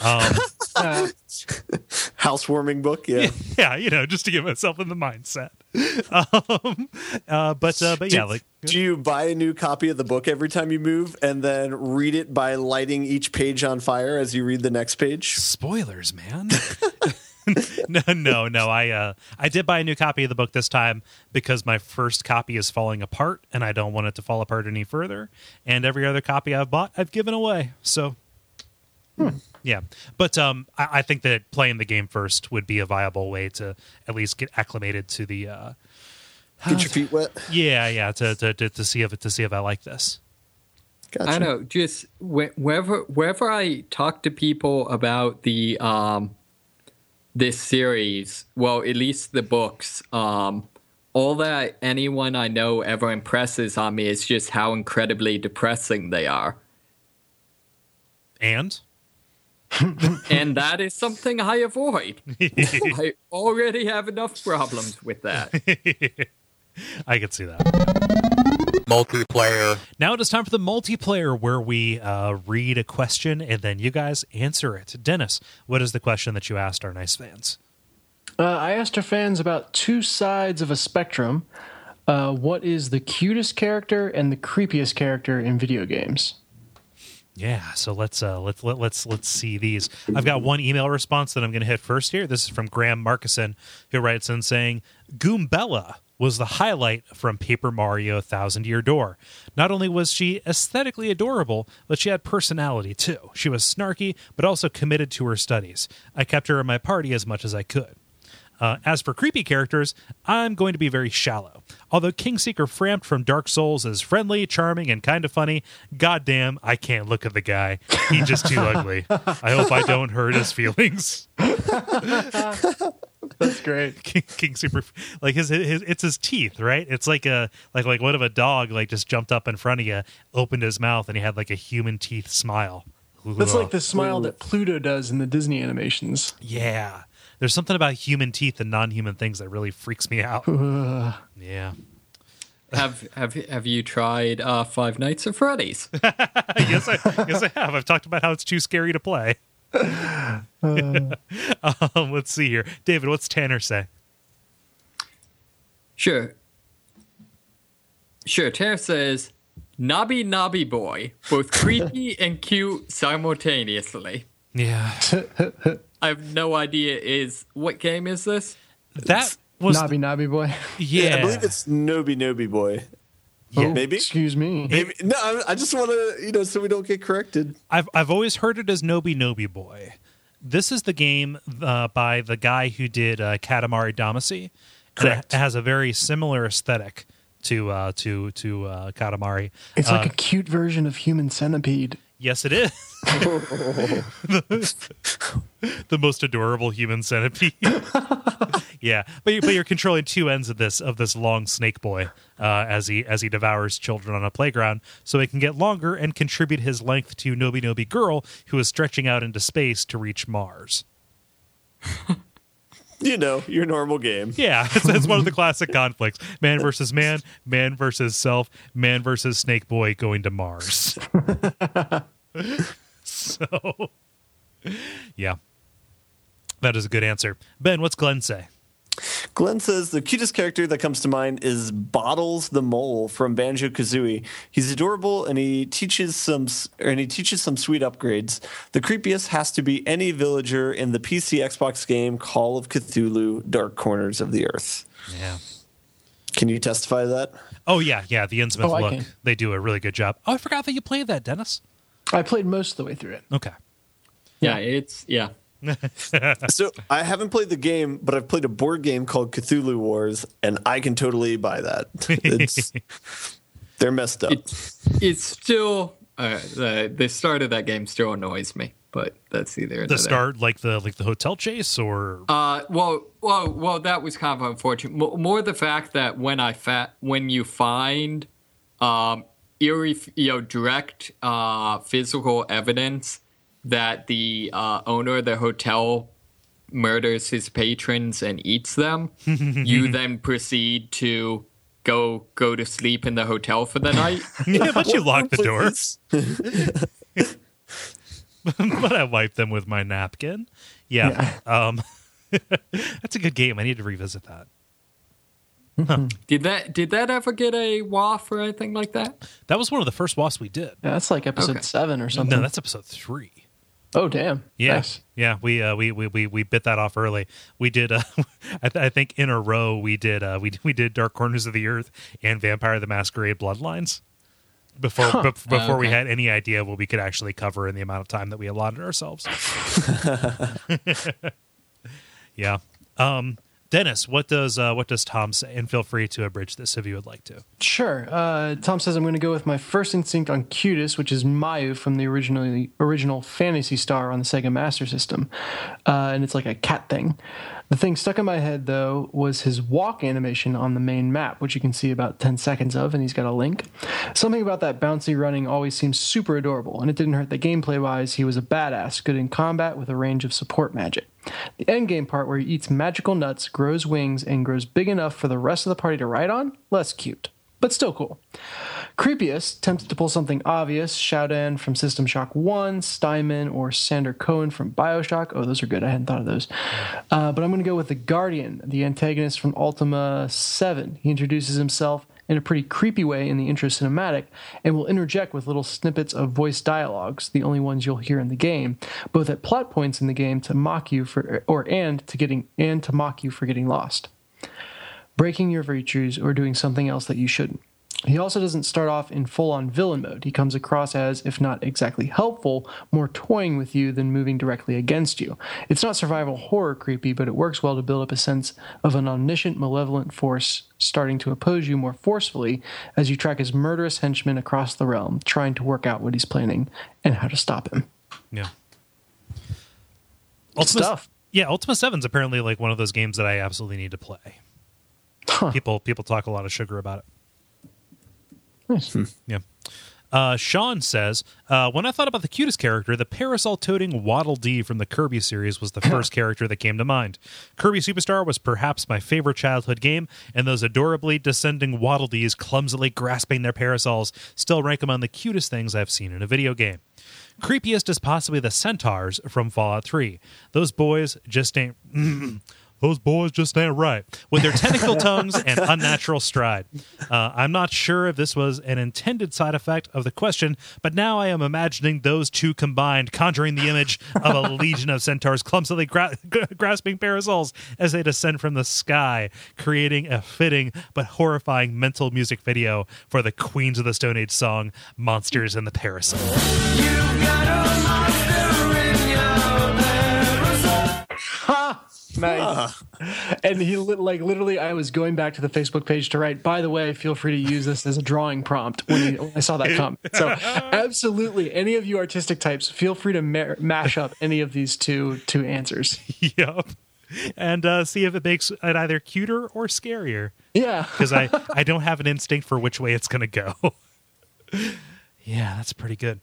Housewarming book, yeah. Yeah, just to get myself in the mindset. But yeah, like Do you buy a new copy of the book every time you move and then read it by lighting each page on fire as you read the next page? spoilers, man. No. I did buy a new copy of the book this time because my first copy is falling apart, and I don't want it to fall apart any further. And every other copy I've bought, I've given away. So, yeah. But I think that playing the game first would be a viable way to at least get acclimated to the. Get your feet wet. Yeah. To see if I like this. Gotcha. I know. Just wherever I talk to people about the this series, well, at least the books, all that anyone I know ever impresses on me is just how incredibly depressing they are. And And that is something I avoid. I already have enough problems with that. I could see that. Multiplayer. Now it is time for the multiplayer, where we read a question and then you guys answer it. Dennis, what is the question that you asked our nice fans? I asked our fans about two sides of a spectrum. What is the cutest character and the creepiest character in video games? Yeah, so let's see these. I've got one email response that I'm going to hit first here. This is from Graham Markison, who writes in saying, Goombella was the highlight from Paper Mario Thousand Year Door. Not only was she aesthetically adorable, but she had personality too. She was snarky, but also committed to her studies. I kept her in my party as much as I could. As for creepy characters, I'm going to be very shallow. Although Kingseeker Frampt from Dark Souls is friendly, charming, and kind of funny, goddamn, I can't look at the guy. He's just too ugly. I hope I don't hurt his feelings. That's great. Kingseeker, like his it's his teeth, right? It's like like what if a dog like just jumped up in front of you, opened his mouth, and he had like a human teeth smile. That's like the smile that Pluto does in the Disney animations. Yeah. There's something about human teeth and non-human things that really freaks me out. Yeah. Have you tried Five Nights at Freddy's? Yes, I have. I've talked about how it's too scary to play. Let's see here. David, what's Tanner say? Sure. Tanner says, Nobby Nobby Boy, both creepy and cute simultaneously. Yeah. I have no idea. What game is this? That was... Nobby Nobby Boy. Yeah. I believe it's Noby Noby Boy. Yeah. Maybe? Excuse me. Maybe. No, I just want to, so we don't get corrected. I've always heard it as Noby Noby Boy. This is the game by the guy who did Katamari Damacy. Correct. It has a very similar aesthetic to Katamari. It's like a cute version of Human Centipede. Yes, it is. The most adorable human centipede. Yeah, but you're controlling two ends of this long snake boy as he devours children on a playground, so he can get longer and contribute his length to Noby Noby Girl, who is stretching out into space to reach Mars. Your normal game. Yeah, it's one of the classic conflicts: man versus man versus self, man versus snake boy going to Mars. So, yeah, that is a good answer. Ben, what's Glenn say? Glenn says the cutest character that comes to mind is Bottles the Mole from Banjo-Kazooie. He's adorable and he teaches some sweet upgrades. The creepiest has to be any villager in the PC Xbox game Call of Cthulhu: Dark Corners of the Earth. Yeah. Can you testify to that? Oh yeah, the Innsmouth I look. can. They do a really good job. Oh, I forgot that you played that, Dennis. I played most of the way through it. Okay. Yeah. So I haven't played the game, but I've played a board game called Cthulhu Wars, and I can totally buy that. They're messed up. It's still the start of that game still annoys me, but that's either The start, like the hotel chase, or well, that was kind of unfortunate. More the fact that when you find direct physical evidence that the owner of the hotel murders his patrons and eats them, you then proceed to go to sleep in the hotel for the night. Yeah, but you lock the door. But I wipe them with my napkin. Yeah. That's a good game. I need to revisit that. Huh. Did that ever get a WAF or anything like that? That was one of the first WAFs we did. Yeah, that's like episode 7 or something. No, that's episode 3. Oh, damn. Yeah. Nice. Yeah, we bit that off early. We did I think in a row we did Dark Corners of the Earth and Vampire the Masquerade Bloodlines before we had any idea what we could actually cover in the amount of time that we allotted ourselves. Yeah. Dennis, what does Tom say? And feel free to abridge this if you would like to. Sure. Tom says I'm going to go with my first instinct on Cutis, which is Mayu from the original Phantasy Star on the Sega Master System, and it's like a cat thing. The thing stuck in my head, though, was his walk animation on the main map, which you can see about 10 seconds of, and he's got a link. Something about that bouncy running always seems super adorable, and it didn't hurt that gameplay-wise he was a badass, good in combat with a range of support magic. The endgame part where he eats magical nuts, grows wings, and grows big enough for the rest of the party to ride on? Less cute, but still cool. Creepiest, tempted to pull something obvious, Shoudan from System Shock 1, Steinman or Sander Cohen from Bioshock. Oh, those are good. I hadn't thought of those. But I'm going to go with the Guardian, the antagonist from Ultima 7. He introduces himself in a pretty creepy way in the intro cinematic and will interject with little snippets of voice dialogues, the only ones you'll hear in the game, both at plot points in the game to mock you to mock you for getting lost, breaking your virtues, or doing something else that you shouldn't. He also doesn't start off in full-on villain mode. He comes across as, if not exactly helpful, more toying with you than moving directly against you. It's not survival horror creepy, but it works well to build up a sense of an omniscient, malevolent force starting to oppose you more forcefully as you track his murderous henchmen across the realm, trying to work out what he's planning and how to stop him. Yeah. Stuff. Yeah, Ultima 7's apparently like one of those games that I absolutely need to play. Huh. People talk a lot of sugar about it. Nice. Yeah. Sean says, when I thought about the cutest character, the parasol-toting Waddle Dee from the Kirby series was the first character that came to mind. Kirby Superstar was perhaps my favorite childhood game, and those adorably descending Waddle Dees clumsily grasping their parasols still rank among the cutest things I've seen in a video game. Creepiest is possibly the Centaurs from Fallout 3. Those boys just ain't... Those boys just ain't right. With their tentacle tongues and unnatural stride. I'm not sure if this was an intended side effect of the question, but now I am imagining those two combined, conjuring the image of a legion of centaurs clumsily grasping parasols as they descend from the sky, creating a fitting but horrifying mental music video for the Queens of the Stone Age song, Monsters in the Parasol. You got a monster in your parasol. Ha! Nice. And he literally, I was going back to the Facebook page to write, by the way, feel free to use this as a drawing prompt when I saw that comment. So absolutely, any of you artistic types, feel free to mash up any of these two answers. Yep. And see if it makes it either cuter or scarier. Yeah. Because I don't have an instinct for which way it's going to go. Yeah, that's pretty good.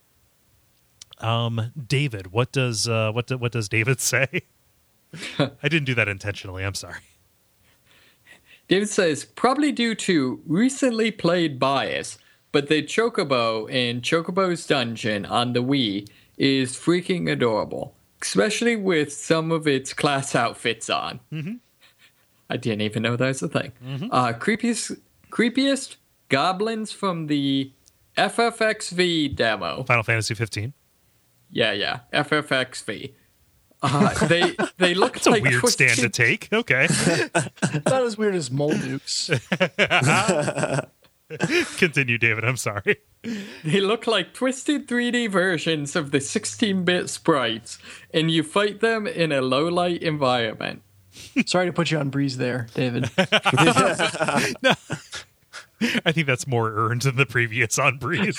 David, what does David say? I didn't do that intentionally. I'm sorry. David says, probably due to recently played bias, but the Chocobo in Chocobo's Dungeon on the Wii is freaking adorable, especially with some of its class outfits on. Mm-hmm. I didn't even know that was a thing. Mm-hmm. Creepiest goblins from the FFXV demo. Final Fantasy 15. Yeah, FFXV. They look That's like a weird stand to take. Okay. Not as weird as Moldukes. Continue, David. I'm sorry. They look like twisted 3D versions of the 16-bit sprites, and you fight them in a low-light environment. Sorry to put you on breeze there, David. No. I think that's more earned than the previous on breeze.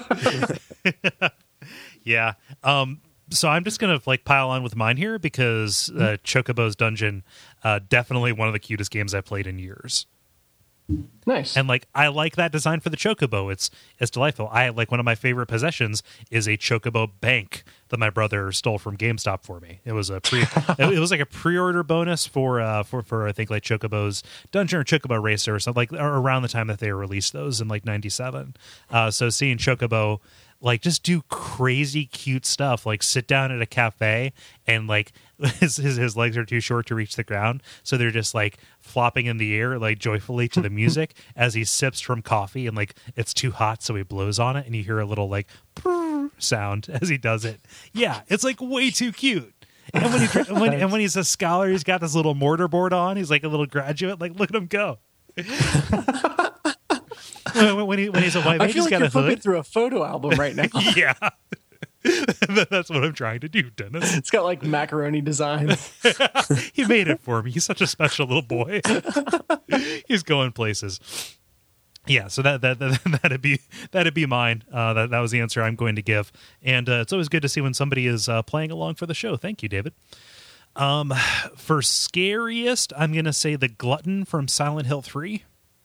Yeah. So I'm just going to pile on with mine here because Chocobo's Dungeon, definitely one of the cutest games I've played in years. Nice. And like I like that design for the chocobo. It's delightful. I like one of my favorite possessions is a chocobo bank that my brother stole from GameStop for me. It was it was like a pre-order bonus for I think like Chocobo's Dungeon or Chocobo Racer or something, like around the time that they released those in like 97. So seeing Chocobo like just do crazy cute stuff, like sit down at a cafe and like his legs are too short to reach the ground, so they're just like flopping in the air like joyfully to the music as he sips from coffee, and like it's too hot so he blows on it and you hear a little like sound as he does it. Yeah, it's like way too cute. And when he's a scholar, he's got this little mortarboard on. He's like a little graduate. Like, look at him go. when he's a white man, I feel he's like got you're a flipping hood. through a photo album right now. Yeah. That's what I'm trying to do, Dennis. It's got like macaroni designs. He made it for me. He's such a special little boy. He's going places. Yeah, so that'd be mine. That was the answer I'm going to give, and it's always good to see when somebody is playing along for the show. Thank you, David. For scariest, I'm going to say the Glutton from Silent Hill 3.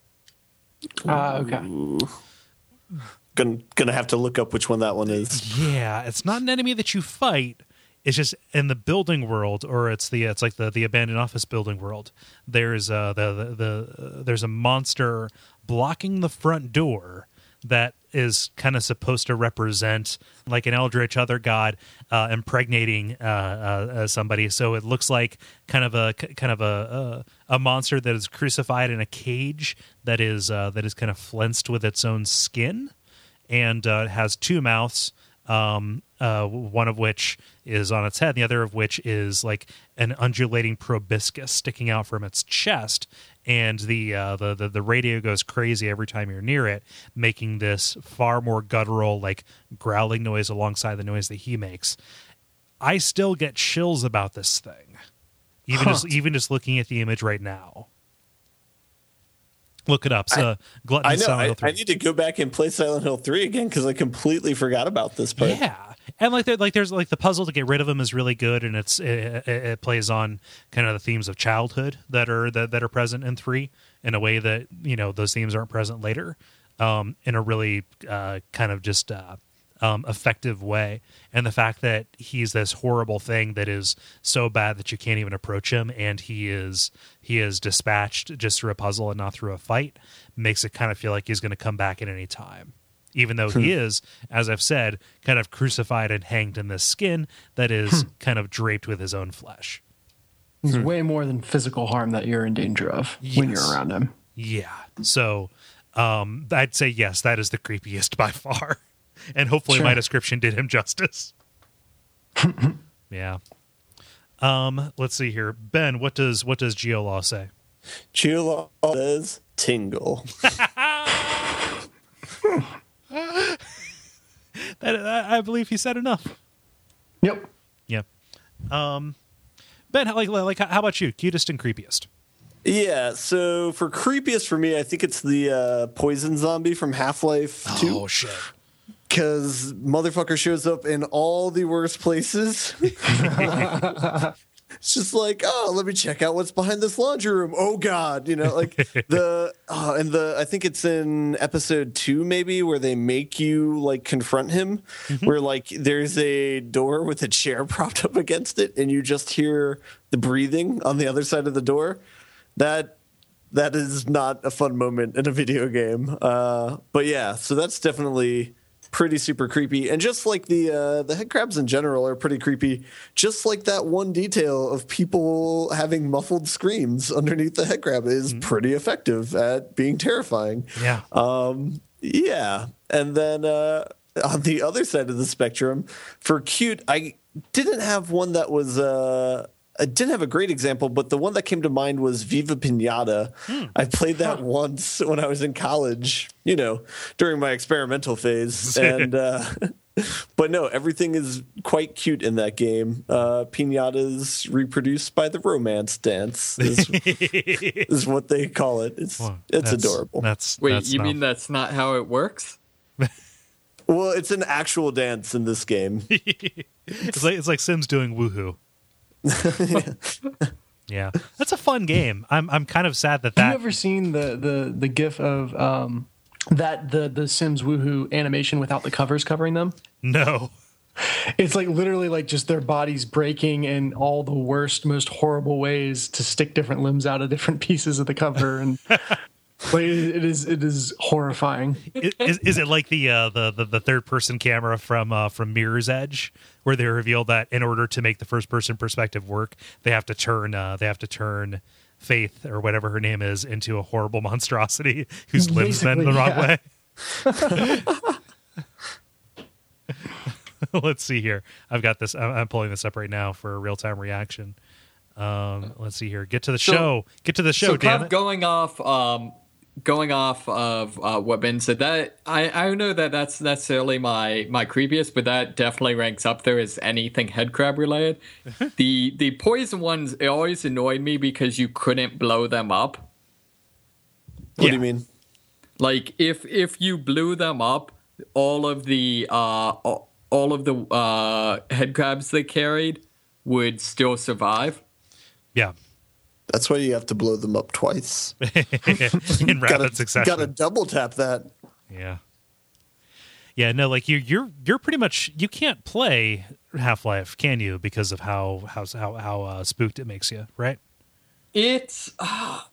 Okay. Gonna have to look up which one that one is. Yeah, it's not an enemy that you fight. It's just in the building world, or it's like the abandoned office building world. There's there's a monster blocking the front door that is kind of supposed to represent like an eldritch other god impregnating somebody. So it looks like kind of a monster that is crucified in a cage that is kind of flensed with its own skin, and it has two mouths. One of which is on its head, and the other of which is like an undulating proboscis sticking out from its chest. And the radio goes crazy every time you're near it, making this far more guttural, like growling noise alongside the noise that he makes. I still get chills about this thing, even just looking at the image right now. Look it up. Glutton I know. Silent Hill 3. I need to go back and play Silent Hill 3 again because I completely forgot about this part. Yeah, and there's the puzzle to get rid of him is really good, and it plays on kind of the themes of childhood that are present in 3 in a way that those themes aren't present later, in a really kind of just effective way. And the fact that he's this horrible thing that is so bad that you can't even approach him, and he is dispatched just through a puzzle and not through a fight, makes it kind of feel like he's going to come back at any time, even though he is, as I've said, kind of crucified and hanged in this skin that is kind of draped with his own flesh. There's way more than physical harm that you're in danger of when you're around him. Yeah. So I'd say yes, that is the creepiest by far. And hopefully my description did him justice. Yeah. Let's see here. Ben, what does Geolaw say? Geolaw says tingle. I believe he said enough. Yep. Yeah. Ben, how about you? Cutest and creepiest? Yeah, so for creepiest for me, I think it's the poison zombie from Half-Life 2. Oh, shit. Because motherfucker shows up in all the worst places. It's just like, oh, let me check out what's behind this laundry room. Oh God, like I think it's in episode 2 maybe where they make you like confront him, where like there's a door with a chair propped up against it, and you just hear the breathing on the other side of the door. That is not a fun moment in a video game. But yeah, so that's definitely pretty super creepy, and just like the head crabs in general are pretty creepy. Just like that one detail of people having muffled screams underneath the head crab is pretty effective at being terrifying. Yeah. Yeah, and then on the other side of the spectrum, for cute, I didn't have one that was. I didn't have a great example, but the one that came to mind was Viva Pinata. I played that once when I was in college, during my experimental phase. And but no, everything is quite cute in that game. Pinatas reproduced by the romance dance is what they call it. It's adorable. You mean that's not how it works? Well, it's an actual dance in this game. It's like Sims doing woohoo. Yeah. Yeah, that's a fun game. I'm kind of sad that Have you ever seen the gif of that the Sims Woohoo animation without the covers covering them? No. It's like literally like just their bodies breaking in all the worst, most horrible ways to stick different limbs out of different pieces of the cover, and like it is horrifying. Is it like the third person camera from Mirror's Edge, where they reveal that in order to make the first person perspective work, they have to turn Faith, or whatever her name is, into a horrible monstrosity whose limbs bend the wrong way. Let's see here. I've got this. I'm pulling this up right now for a real time reaction. Let's see here. Get to the show. Get to the show. So damn kind it. of going off of what Ben said, that I don't know that that's necessarily my creepiest, but that definitely ranks up there as anything headcrab related. The poison ones, it always annoyed me because you couldn't blow them up. What do you mean? Like if you blew them up, all of the headcrabs they carried would still survive. Yeah. That's why you have to blow them up twice. In rapid succession. Got to double tap that. Yeah. Yeah, no, like you're pretty much, you can't play Half-Life, can you? Because of how spooked it makes you, right? It's a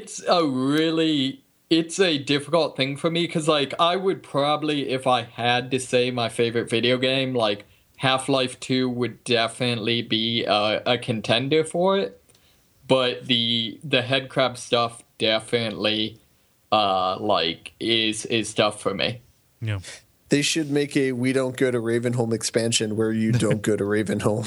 difficult thing for me because, like, I would probably, if I had to say my favorite video game, like Half-Life 2 would definitely be a contender for it. But the headcrab stuff definitely is tough for me. Yeah. They should make a "We Don't Go to Ravenholm" expansion where you don't go to Ravenholm.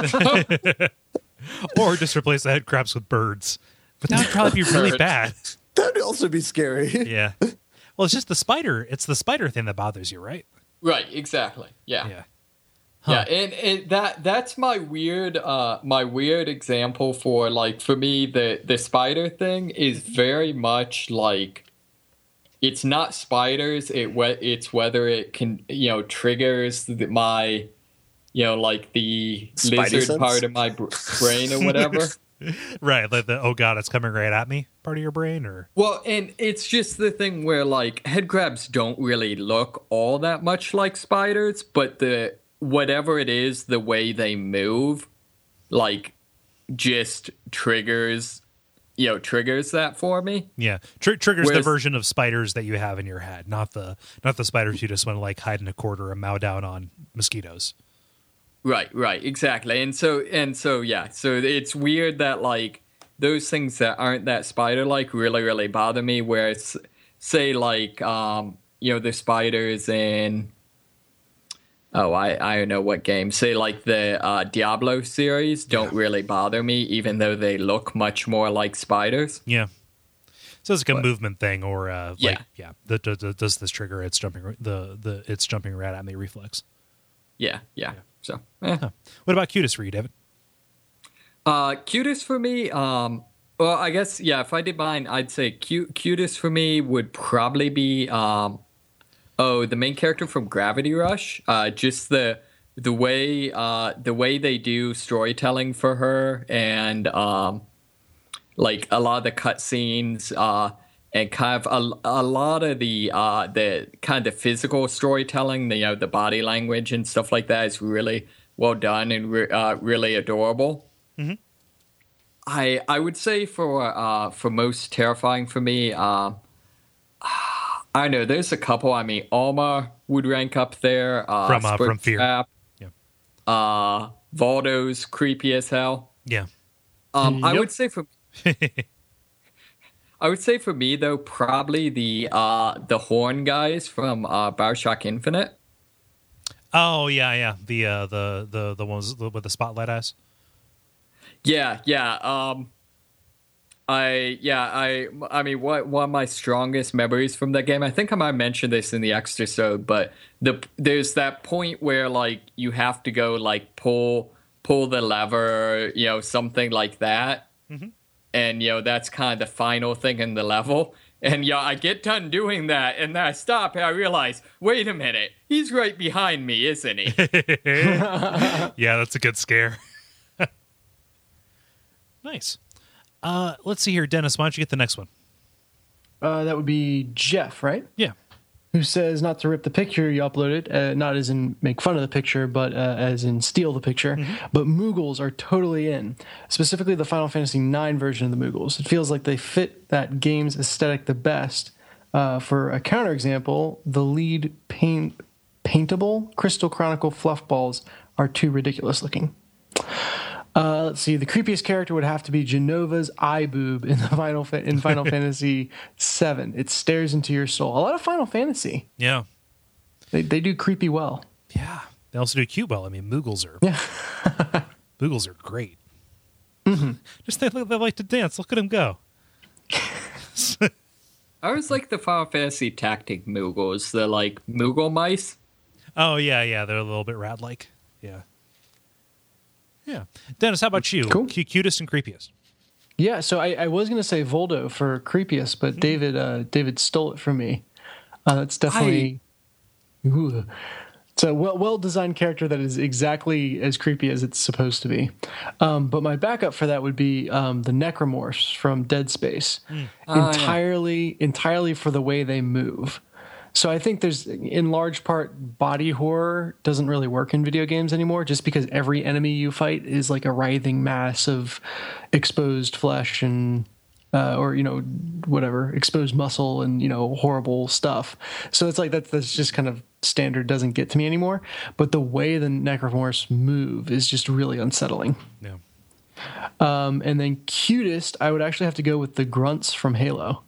Or just replace the headcrabs with birds. But that would probably be really bad. That'd also be scary. Yeah. Well, it's just the spider. It's the spider thing that bothers you, right? Right, exactly. Yeah. Yeah. Huh. Yeah, and that's my weird example for, like, for me the spider thing is very much like, it's not spiders, it's whether it can, triggers my, like the Spidey lizard sense? part of my brain or whatever. Right, like the, oh god, it's coming right at me part of your brain, or Well, and it's just the thing where, like, headcrabs don't really look all that much like spiders, but whatever it is, the way they move, like, just triggers that for me. yeah, triggers the Whereas- version of spiders that you have in your head, not the spiders you just want to like hide in a corner and mow down on mosquitoes. Right, exactly. And so yeah, so it's weird that, like, those things that aren't that spider-like really, really bother me, where it's, say, like, the spiders in, I don't know what game, say, like, the Diablo series don't really bother me, even though they look much more like spiders. Yeah. So it's like a But- movement thing, or Yeah. does this trigger its jumping it's jumping right at me reflex? Yeah. So, What about cutest for you, David? cutest for me, well, I guess, yeah, if I did mine, I'd say cutest for me would probably be, the main character from Gravity Rush. Just the way they do storytelling for her, and like a lot of the cutscenes, and kind of a lot of the kind of physical storytelling, the body language and stuff like that is really well done and really adorable. Mm-hmm. I would say for most terrifying for me, I don't know. There's a couple. I mean, Alma would rank up there. From Fear. Trap, Yeah. Voldo's creepy as hell. Yeah. I would say for me though, probably the horn guys from BioShock Infinite. Oh yeah. The ones with the spotlight eyes. Yeah. I mean, one of my strongest memories from that game, I think I might mention this in the extra episode, but there's that point where, like, you have to go, like, pull the lever, something like that. Mm-hmm. And, that's kind of the final thing in the level. And, I get done doing that, and then I stop, and I realize, wait a minute, he's right behind me, isn't he? Yeah, that's a good scare. Nice. Let's see here, Dennis. Why don't you get the next one? That would be Jeff, right? Yeah. Who says not to rip the picture you uploaded, not as in make fun of the picture, but as in steal the picture. But Moogles are totally in, specifically the Final Fantasy IX version of the Moogles. It feels like they fit that game's aesthetic the best. For a counterexample, the lead paintable Crystal Chronicle fluff balls are too ridiculous looking. Let's see. The creepiest character would have to be Genova's eye boob in the Final Fantasy VII. It stares into your soul. A lot of Final Fantasy. Yeah. They do creepy well. Yeah. They also do cute well. I mean, Moogles are Moogles are great. Just they like to dance. Look at them go. I always like the Final Fantasy Tactic Moogles. They're like Moogle mice. Oh yeah. They're a little bit rat-like. Yeah. Yeah. Dennis, how about you? Cool. Cutest and creepiest. Yeah, so I was going to say Voldo for creepiest, but David stole it from me. That's definitely... Ooh. It's a well-designed character that is exactly as creepy as it's supposed to be. But my backup for that would be the Necromorphs from Dead Space. Entirely for the way they move. So I think there's, in large part, body horror doesn't really work in video games anymore, just because every enemy you fight is like a writhing mass of exposed flesh and, or, whatever, exposed muscle and, horrible stuff. So it's like that's just kind of standard, doesn't get to me anymore. But the way the Necromorphs move is just really unsettling. Yeah. And then cutest, I would actually have to go with the grunts from Halo.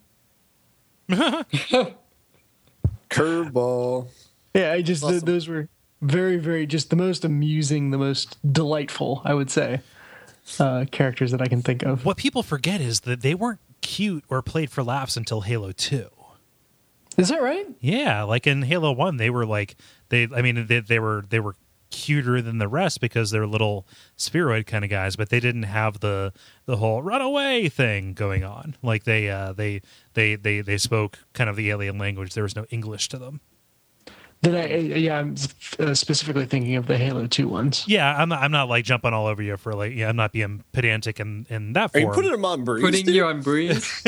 Curveball. Yeah, those were very, very just the most amusing, the most delightful, I would say, characters that I can think of. What people forget is that they weren't cute or played for laughs until Halo 2. Is that right? Yeah, like in Halo 1, they were like they were cuter than the rest because they're little spheroid kind of guys, but they didn't have the whole run away thing going on. Like they spoke kind of the alien language. There was no English to them. I'm specifically thinking of the Halo 2 ones. Yeah, I'm not like jumping all over you for like, I'm not being pedantic in that Are form. you putting them on Breeze? Putting you on Breeze?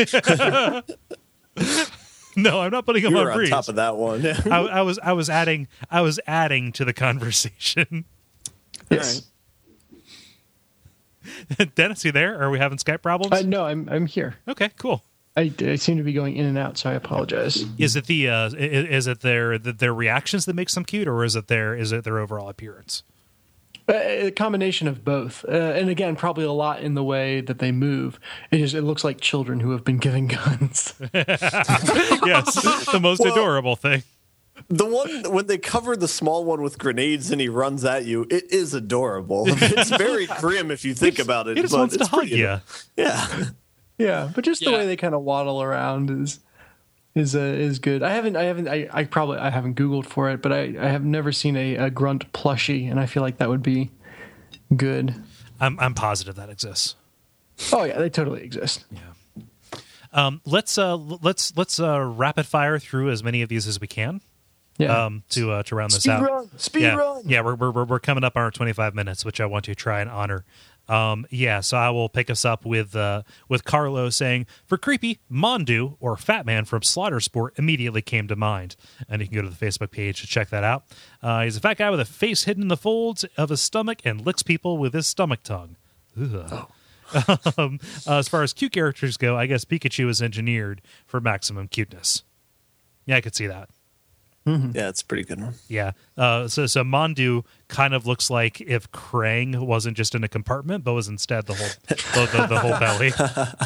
No, I'm not putting them You on were on Breeze. top of that one. I was adding to the conversation. Yes. Dennis, you there? Are we having Skype problems? No, I'm here. Okay, cool. I seem to be going in and out, so I apologize. Is it their reactions that makes them cute, or is it their overall appearance? A combination of both, and again, probably a lot in the way that they move. It looks like children who have been given guns. Yes, the most adorable thing. The one when they cover the small one with grenades and he runs at you, it is adorable. It's very grim if you think about it. He just but wants to it's hug pretty- you. Yeah. Yeah, but just the Yeah. way they kind of waddle around is good. I haven't Googled for it, but I have never seen a grunt plushie, and I feel like that would be good. I'm positive that exists. Oh yeah, they totally exist. Yeah. Let's rapid fire through as many of these as we can. Yeah. To round this out. Speed run. Yeah, we're coming up on our 25 minutes, which I want to try and honor. So I will pick us up with Carlo saying, for creepy, Mondu, or Fat Man from Slaughter Sport, immediately came to mind. And you can go to the Facebook page to check that out. He's a fat guy with a face hidden in the folds of his stomach and licks people with his stomach tongue. As far as cute characters go, I guess Pikachu is engineered for maximum cuteness. Yeah, I could see that. Yeah, it's a pretty good one. Yeah. So Mondu kind of looks like if Krang wasn't just in a compartment, but was instead the whole belly.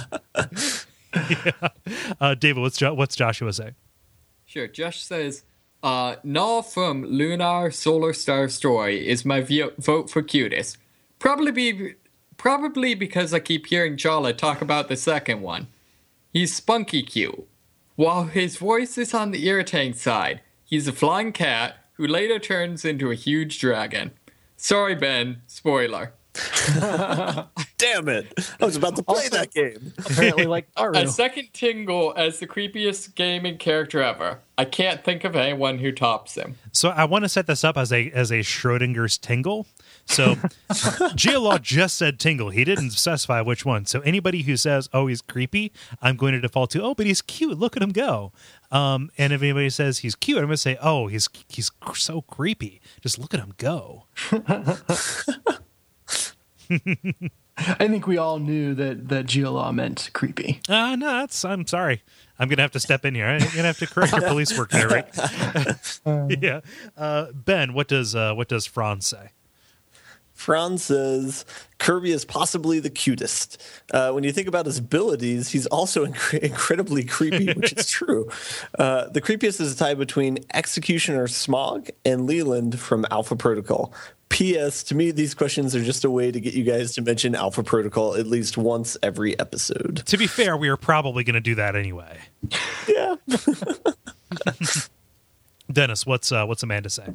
Yeah. David, what's Joshua saying? Sure. Josh says, Null from Lunar Solar Star Story is my vote for cutest. Probably because I keep hearing Jala talk about the second one. He's spunky cute. While his voice is on the irritating side, he's a flying cat who later turns into a huge dragon. Sorry, Ben. Spoiler. Damn it. I was about to play that game. Apparently, like A Aru. second Tingle as the creepiest gaming character ever. I can't think of anyone who tops him. So I want to set this up as a Schrodinger's Tingle. So Geolaw just said Tingle. He didn't specify which one. So anybody who says, oh, he's creepy, I'm going to default to, oh, but he's cute. Look at him go. And if anybody says he's cute, I'm going to say, oh, he's so creepy. Just look at him go. I think we all knew that Geolaw meant creepy. No, I'm sorry. I'm going to have to step in here. I'm going to have to correct your police work there, right? Yeah. Ben, what does Franz say? Franz says Kirby is possibly the cutest. When you think about his abilities, he's also incredibly creepy, which is true. The creepiest is a tie between Executioner Smog and Leland from Alpha Protocol. P.S. To me, these questions are just a way to get you guys to mention Alpha Protocol at least once every episode. To be fair, we are probably going to do that anyway. Yeah. Dennis, what's Amanda say?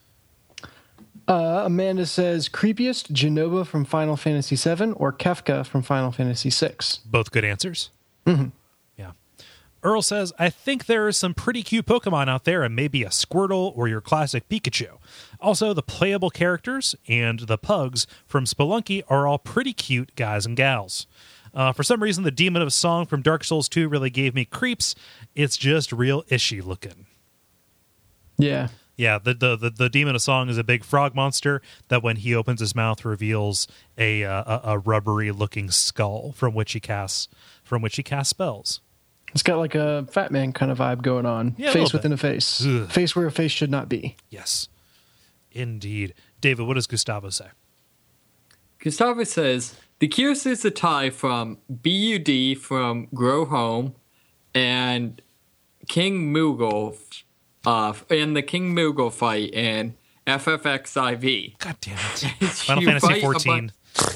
Amanda says creepiest Jenova from Final Fantasy VII or Kefka from Final Fantasy VI. Both good answers. Mm-hmm. Yeah. Earl says, I think there are some pretty cute Pokemon out there and maybe a Squirtle or your classic Pikachu. Also, the playable characters and the pugs from Spelunky are all pretty cute guys and gals. For some reason, the Demon of Song from Dark Souls 2 really gave me creeps. It's just real ishy looking. Yeah. Yeah, the Demon of Song is a big frog monster that when he opens his mouth reveals a rubbery looking skull from which he casts spells. It's got like a Fat Man kind of vibe going on. Yeah, face within a face. Ugh. Face where a face should not be. Yes, indeed. David, what does Gustavo say? Gustavo says, the cutest is a tie from BUD from Grow Home and King Moogle in the King Moogle fight in FFXIV. God damn it. Final Fantasy 14.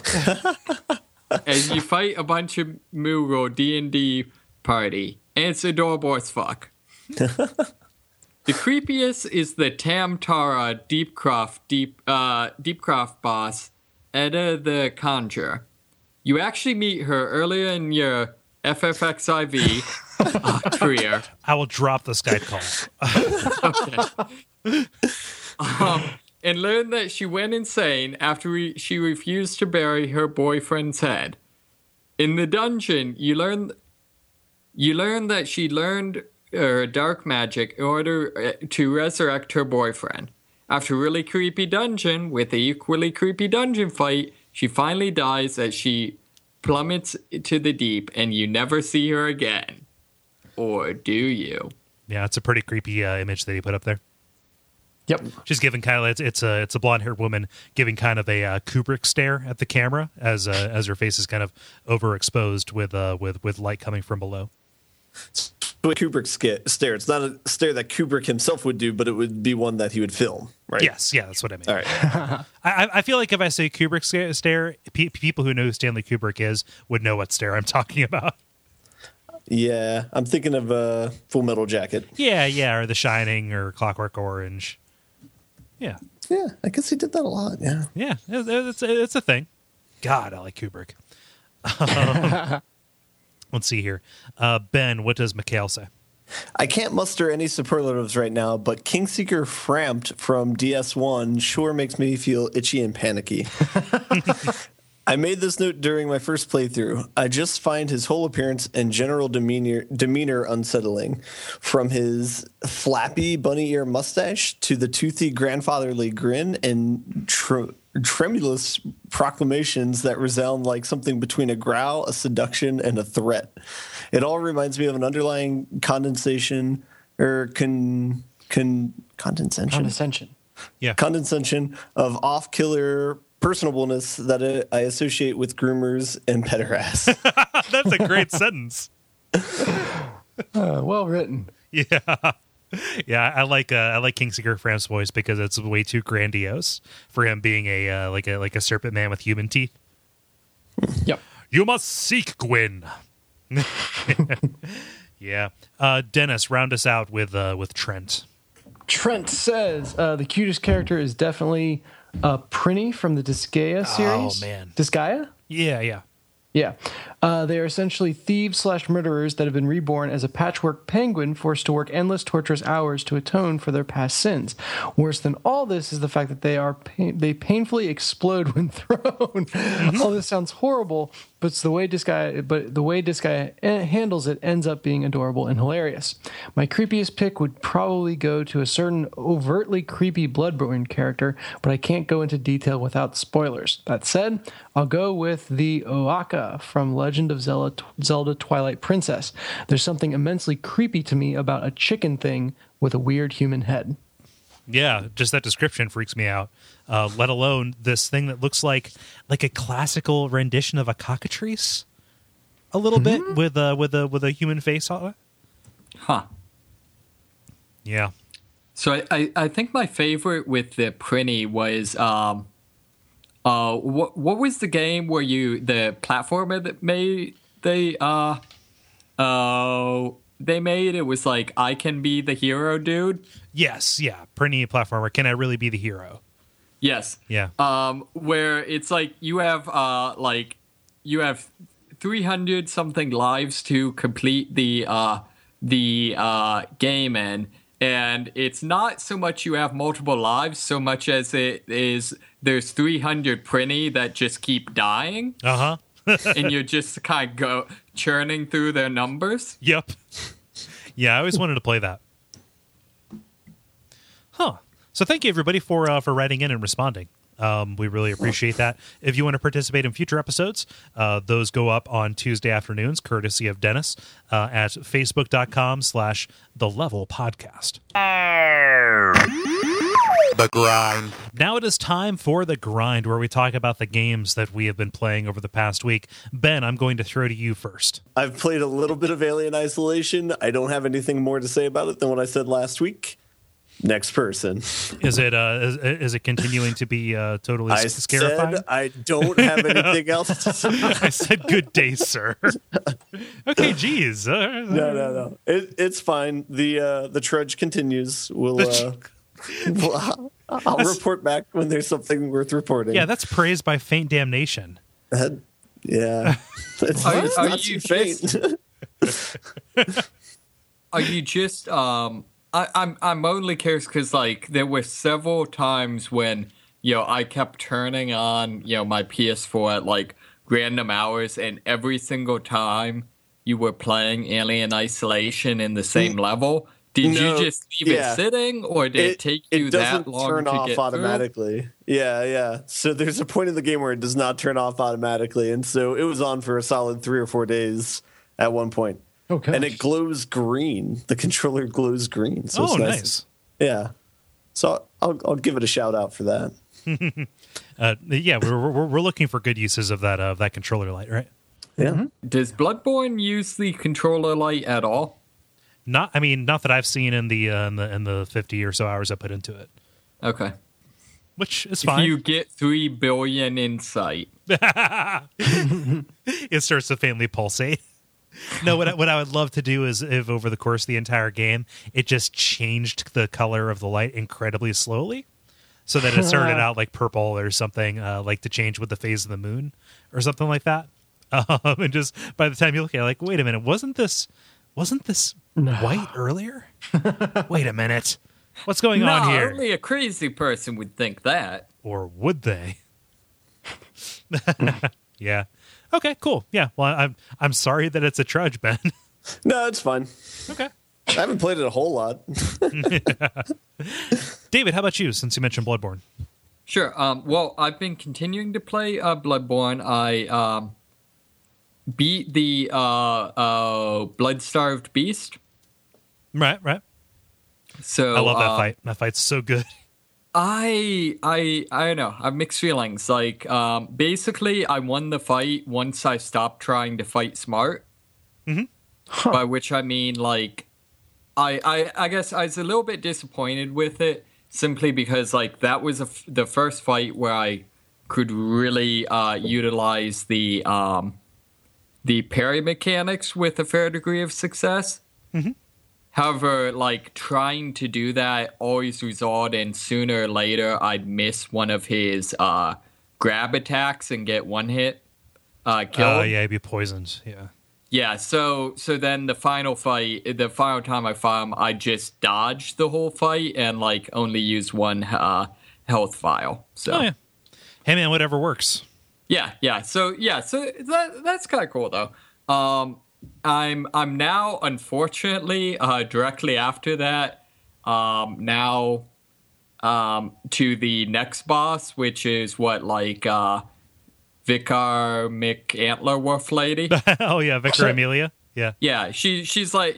As you fight a bunch of Moogle D&D party. And it's adorable as fuck. The creepiest is the Tamtara Deepcroft boss, Edda the Conjure. You actually meet her earlier in your FFXIV career. I will drop the Skype call. And learn that she went insane after she refused to bury her boyfriend's head. In the dungeon, you learn that she learned dark magic in order to resurrect her boyfriend. After a really creepy dungeon with an equally creepy dungeon fight, she finally dies as she plummets to the deep, and you never see her again. Or do you? Yeah, it's a pretty creepy image that he put up there. Yep. She's giving kind of it's a blonde-haired woman giving kind of a Kubrick stare at the camera as her face is kind of overexposed with light coming from below. It's a Kubrick stare. It's not a stare that Kubrick himself would do, but it would be one that he would film, right? Yes, yeah, that's what I mean. All right. I feel like if I say Kubrick stare, people who know who Stanley Kubrick is would know what stare I'm talking about. Yeah, I'm thinking of Full Metal Jacket. Yeah, or The Shining or Clockwork Orange. Yeah, I guess he did that a lot. Yeah, it's a thing. God, I like Kubrick. Let's see here. Ben, what does Mikhail say? I can't muster any superlatives right now, but Kingseeker Frampt from DS1 sure makes me feel itchy and panicky. I made this note during my first playthrough. I just find his whole appearance and general demeanor unsettling. From his flappy bunny ear mustache to the toothy grandfatherly grin and tremulous proclamations that resound like something between a growl, a seduction, and a threat. It all reminds me of an underlying condensation or condescension. Yeah. Condescension of off-killer personableness that I associate with groomers and pederasts. That's a great sentence. Well written. Yeah. Yeah, I like Kingseeker Framp's voice because it's way too grandiose for him being a like a serpent man with human teeth. Yep. You must seek Gwyn. Yeah. Dennis, round us out with Trent. Trent says the cutest character is definitely Prinny from the Disgaea series. Oh man, Disgaea? Yeah. Yeah. They are essentially thieves/murderers that have been reborn as a patchwork penguin forced to work endless, torturous hours to atone for their past sins. Worse than all this is the fact that they painfully explode when thrown. All this sounds horrible, but the way this guy handles it ends up being adorable and hilarious. My creepiest pick would probably go to a certain overtly creepy Bloodborne character, but I can't go into detail without spoilers. That said, I'll go with the Oaka from Legend of Zelda Twilight Princess. There's something immensely creepy to me about a chicken thing with a weird human head. Yeah, just that description freaks me out. Let alone this thing that looks like a classical rendition of a cockatrice, a little bit with a human face on it. Huh. Yeah. So I think my favorite with the Prinny was what was the game where the platformer that they made it was like I Can Be the Hero, dude. Yes, yeah. Prinny platformer. Can I really be the hero? Yes. Yeah. Where it's like you have 300 something lives to complete the game in. And it's not so much you have multiple lives, so much as it is there's 300 Prinny that just keep dying. Uh-huh. And you're just kind of go churning through their numbers. Yep. Yeah, I always wanted to play that. Huh. So thank you, everybody, for writing in and responding. We really appreciate that. If you want to participate in future episodes, those go up on Tuesday afternoons, courtesy of Dennis, at facebook.com/TheLevelPodcast. The grind. Now it is time for The Grind, where we talk about the games that we have been playing over the past week. Ben, I'm going to throw to you first. I've played a little bit of Alien Isolation. I don't have anything more to say about it than what I said last week. Next person. Is it continuing to be totally scarifying? Said I don't have anything else to say. I said good day, sir. Okay, geez. No. It's fine. The trudge continues. I'll report back when there's something worth reporting. Yeah, that's praised by faint damnation. Yeah. It's Are not you too faint. Are you just I'm only curious because like there were several times when I kept turning on my PS4 at like random hours, and every single time you were playing Alien Isolation in the same level, did you just leave it sitting, or did it take you that long to turn off get automatically? Yeah. So there's a point in the game where it does not turn off automatically, and so it was on for a solid 3 or 4 days at one point. Okay. And it glows green. The controller glows green. So it's nice. Yeah. So I'll give it a shout out for that. Yeah, we're looking for good uses of that controller light, right? Yeah. Does Bloodborne use the controller light at all? Not that I've seen in the 50 or so hours I put into it. Okay. Which is fine. If you get 3 billion insight. It starts to faintly pulsate. No, what I would love to do is if over the course of the entire game, it just changed the color of the light incredibly slowly, so that it started out like purple or something, like to change with the phase of the moon or something like that. And just by the time you look at it, like, wait a minute, wasn't this white earlier? Wait a minute, what's going on here? Only a crazy person would think that. Or would they? Yeah. Okay, cool. Yeah. Well, I'm sorry that it's a trudge, Ben. No, it's fine. Okay. I haven't played it a whole lot. David, how about you, since you mentioned Bloodborne? Sure. Well, I've been continuing to play Bloodborne. I beat the Blood-Starved Beast. Right. So I love that fight. That fight's so good. I don't know. I have mixed feelings. Like, basically, I won the fight once I stopped trying to fight smart. Mm-hmm. Huh. By which I mean, like, I guess I was a little bit disappointed with it, simply because, like, that was the first fight where I could really utilize the parry mechanics with a fair degree of success. Mm-hmm. However, like, trying to do that always resulted in sooner or later I'd miss one of his grab attacks and get one hit. killed. Yeah, he'd be poisoned. Yeah. Yeah, so then the final time I fought him, I just dodged the whole fight and like only used one health vial. So Oh yeah. Hey man, whatever works. yeah. So that's kind of cool though. I'm now unfortunately directly after that now to the next boss, which is Vicar McAntlerworth lady. Oh yeah, Vicar Amelia. Yeah. Yeah, she's like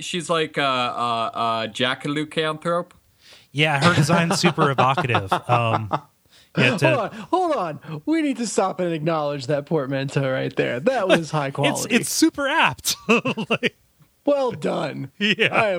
Jackalocanthrope. Yeah, her design's super evocative. Yeah, Hold on. We need to stop and acknowledge that portmanteau right there. That was high quality. it's super apt. Like, well done. Yeah. I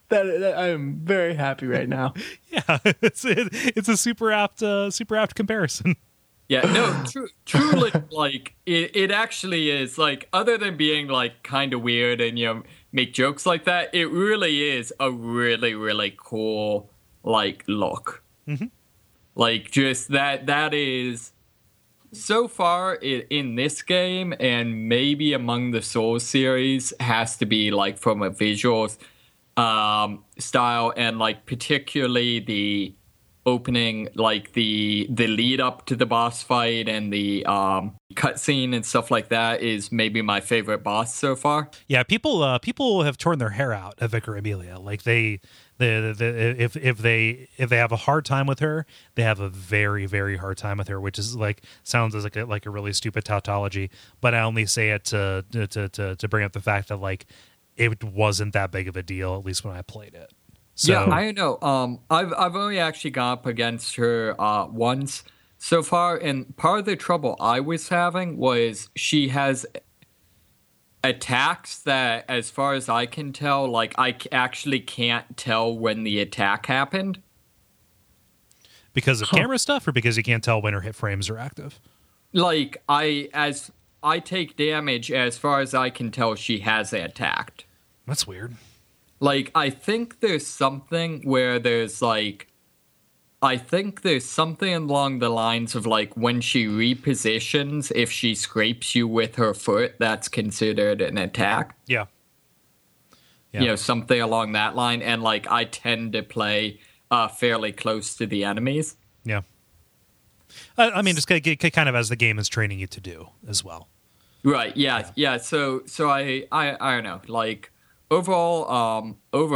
am very happy right now. yeah, it's a super apt comparison. Yeah, no, truly, like it actually is. Like, other than being like kind of weird and make jokes like that, it really is a really really cool like look. Mm-hmm. Like, just that is so far in this game and maybe among the Souls series has to be like from a visual style and like particularly the opening, like the lead up to the boss fight and the cutscene and stuff like that is maybe my favorite boss so far. Yeah, people have torn their hair out at Vicar Amelia. Like if they have a hard time with her, they have a very very hard time with her, which is like sounds as like a really stupid tautology. But I only say it to bring up the fact that like it wasn't that big of a deal, at least when I played it. So, yeah, I know. I've only actually gone up against her once so far, and part of the trouble I was having was she has attacks that, as far as I can tell, like I actually can't tell when the attack happened. because of camera stuff, or because you can't tell when her hit frames are active? Like as I take damage, as far as I can tell, she has attacked. That's weird. Like, I think there's something where there's, like... I think there's something along the lines of, like, when she repositions, if she scrapes you with her foot, that's considered an attack. Yeah. You know, something along that line. And, like, I tend to play fairly close to the enemies. Yeah. I mean, just kind of as the game is training you to do as well. Right, yeah. So I don't know, like... Overall,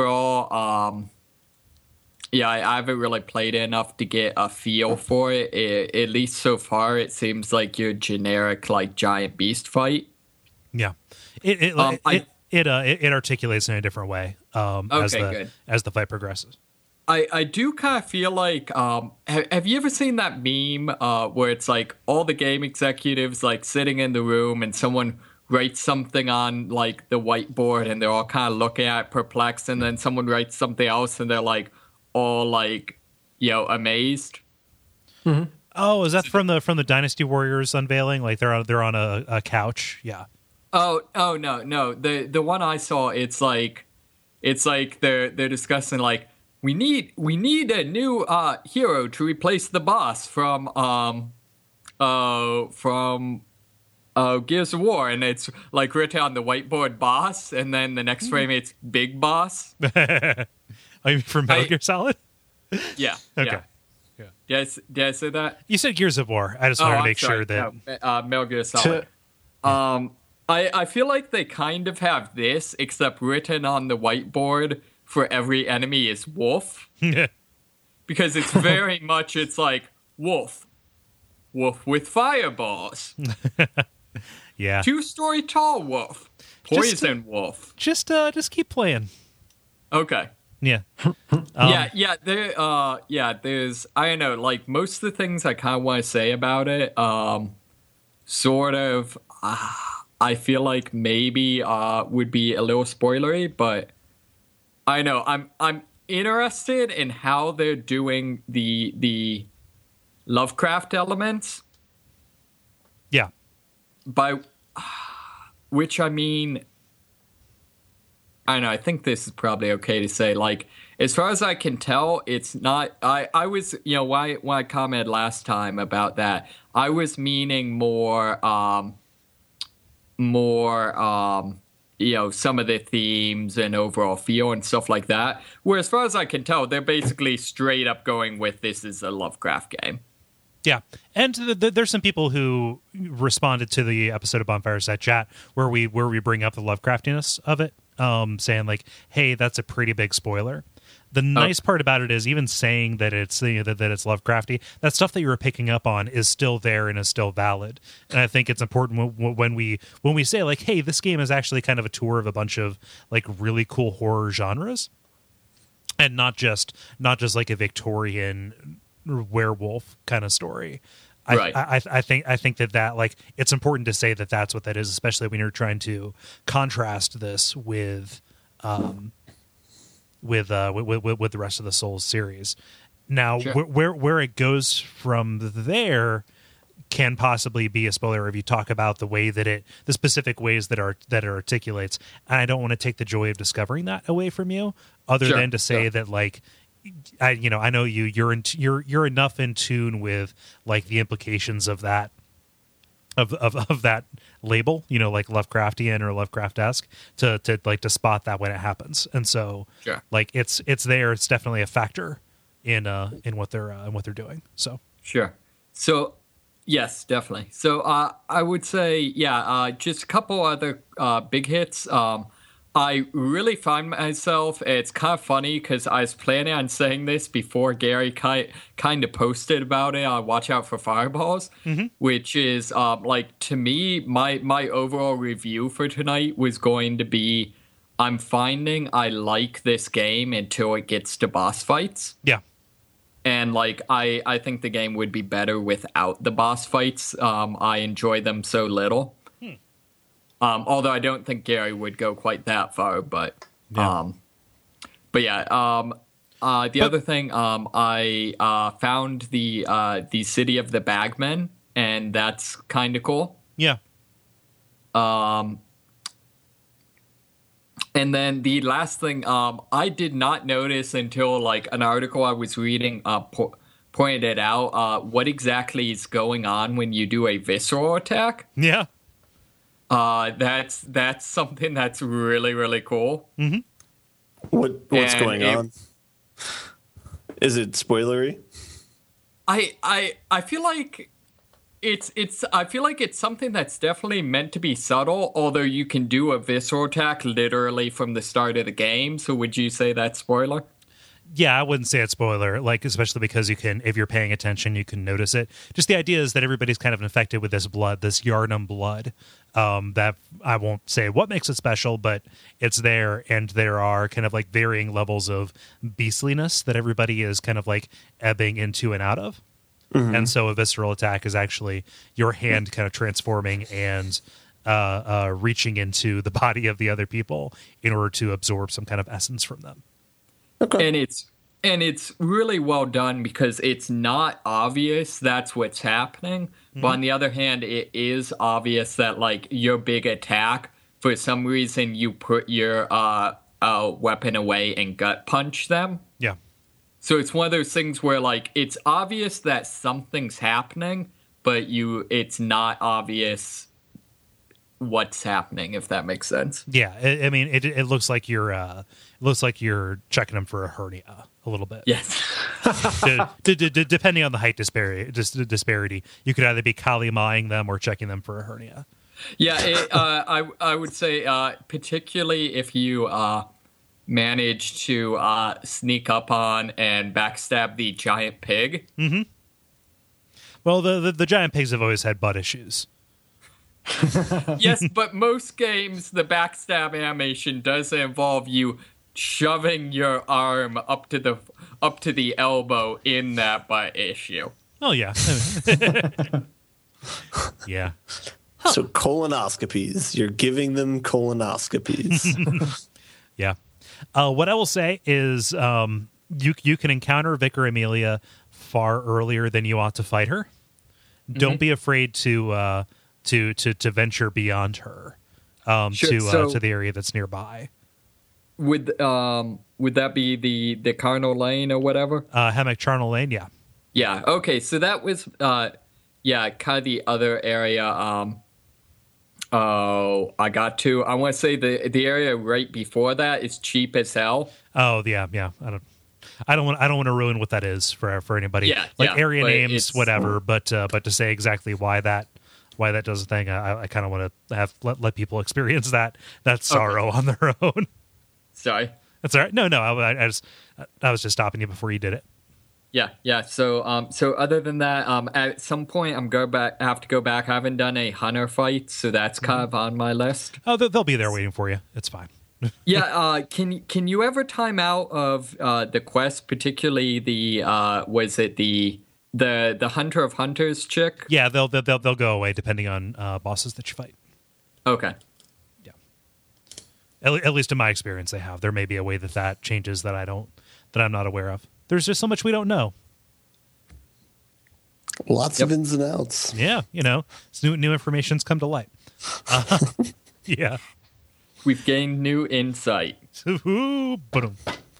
yeah, I haven't really played it enough to get a feel for it. At least so far, it seems like your generic, like, giant beast fight. Yeah, it articulates in a different way Good. as the fight progresses. I do kind of feel like, have you ever seen that meme where it's like all the game executives like sitting in the room and someone writes something on like the whiteboard and they're all kind of looking at it perplexed, and then someone writes something else and they're like all like, you know, amazed. Mm-hmm. Oh, is that from the Dynasty Warriors unveiling? Like they're on a couch? Yeah. Oh no. The one I saw, it's like they're discussing like we need a new hero to replace the boss from Gears of War, and it's like written on the whiteboard boss, and then the next frame it's big boss. Oh, you mean from Metal Gear Solid? Yeah. Okay. Yeah. Did I say that? You said Gears of War. I just wanted to I'm make sorry. sure that. No, Metal Gear Solid. I feel like they kind of have this, except written on the whiteboard for every enemy is wolf, because it's very much it's like wolf with fireballs. Yeah. 2-story tall wolf. Poison wolf. Just keep playing. Okay. Yeah. There's I don't know, like most of the things I kind of want to say about it, sort of, I feel like maybe would be a little spoilery, but I know I'm interested in how they're doing the Lovecraft elements. Yeah. By which I mean, I don't know, I think this is probably okay to say, like, as far as I can tell, it's not, I was, you know, when I commented last time about that, I was meaning more, more, some of the themes and overall feel and stuff like that. Where, as far as I can tell, they're basically straight up going with this is a Lovecraft game. Yeah, and there's some people who responded to the episode of Bonfireside Chat where we bring up the Lovecraftiness of it, saying like, "Hey, that's a pretty big spoiler." The nice part about it is even saying that it's that it's Lovecrafty, that stuff that you were picking up on is still there and is still valid. And I think it's important when we say like, "Hey, this game is actually kind of a tour of a bunch of like really cool horror genres," and not just like a Victorian werewolf kind of story. Right. I think that like it's important to say that that's what that is, especially when you're trying to contrast this with the rest of the Souls series. Now, Sure. where it goes from there can possibly be a spoiler if you talk about the way that the specific ways that it articulates. And I don't want to take the joy of discovering that away from you, other Sure, than to say sure. that like. I know you're enough in tune with like the implications of that of that label, like Lovecraftian or Lovecraft-esque to spot that when it happens. And so Sure. like it's there. It's definitely a factor in what they're doing. So Sure. So, yes, definitely. So, I would say, just a couple other big hits. I really find myself, it's kind of funny because I was planning on saying this before Gary kind of posted about it on Watch Out for Fireballs, which is, to me, my overall review for tonight was going to be, I'm finding I like this game until it gets to boss fights. yeah. And, I think the game would be better without the boss fights. I enjoy them so little. Although I don't think Gary would go quite that far, but Yeah. the other thing, I found the city of the Bagmen, and that's kind of cool. Yeah. And then the last thing, I did not notice until an article I was reading pointed it out. What exactly is going on when you do a visceral attack? Yeah. That's something that's really, really cool. What's And going on? Is it spoilery? I feel like I feel like it's something that's definitely meant to be subtle, although you can do a visceral attack literally from the start of the game. So would you say that's spoiler? Yeah, I wouldn't say it's spoiler, especially because you can, if you're paying attention, you can notice it. Just the idea is that everybody's kind of infected with this blood, this Yharnam blood, that I won't say what makes it special, but it's there, and there are kind of varying levels of beastliness that everybody is kind of ebbing into and out of. Mm-hmm. And so a visceral attack is actually your hand kind of transforming and reaching into the body of the other people in order to absorb some kind of essence from them. Okay. And it's really well done because it's not obvious that's what's happening. Mm-hmm. But on the other hand, it is obvious that your big attack, for some reason, you put your weapon away and gut punch them. Yeah. So it's one of those things where it's obvious that something's happening, but it's not obvious what's happening, if that makes sense. Yeah, I mean, it looks like you're checking them for a hernia a little bit. Yes. Depending on the height disparity, you could either be Kali-maing them or checking them for a hernia. Yeah, I would say particularly if you manage to sneak up on and backstab the giant pig. Mm-hmm. Well, the giant pigs have always had butt issues. Yes, but most games, the backstab animation does involve you shoving your arm up to the elbow in that butt issue. Oh yeah. Yeah. So colonoscopies. You're giving them colonoscopies. Yeah. What I will say is you can encounter Vicar Amelia far earlier than you ought to fight her. Mm-hmm. Don't be afraid to venture beyond her Sure, to the area that's nearby. Would that be the Carnal Lane or whatever? Hammock Charnel Lane, yeah. Yeah, okay, so that was kind of the other area Oh, I got to. I want to say the area right before that is cheap as hell. Oh yeah. I don't want to ruin what that is for anybody. Yeah, like yeah, area but names, it's- whatever. But to say exactly why that does a thing, I kind of want to have let people experience that sorrow on their own. Sorry. That's all right. No, I was just stopping you before you did it. Yeah. So other than that, at some point I have to go back. I haven't done a hunter fight, so that's kind of on my list. Oh, they'll be there waiting for you. It's fine. Yeah. Can you ever time out of the quest, particularly the was it the Hunter of Hunters chick? Yeah, they'll go away depending on bosses that you fight. Okay. Yeah. At least in my experience, they have. There may be a way that changes that I'm not aware of. There's just so much we don't know. Lots of ins and outs. Yeah, new information's come to light. Yeah. We've gained new insight. Ooh, ba-dum.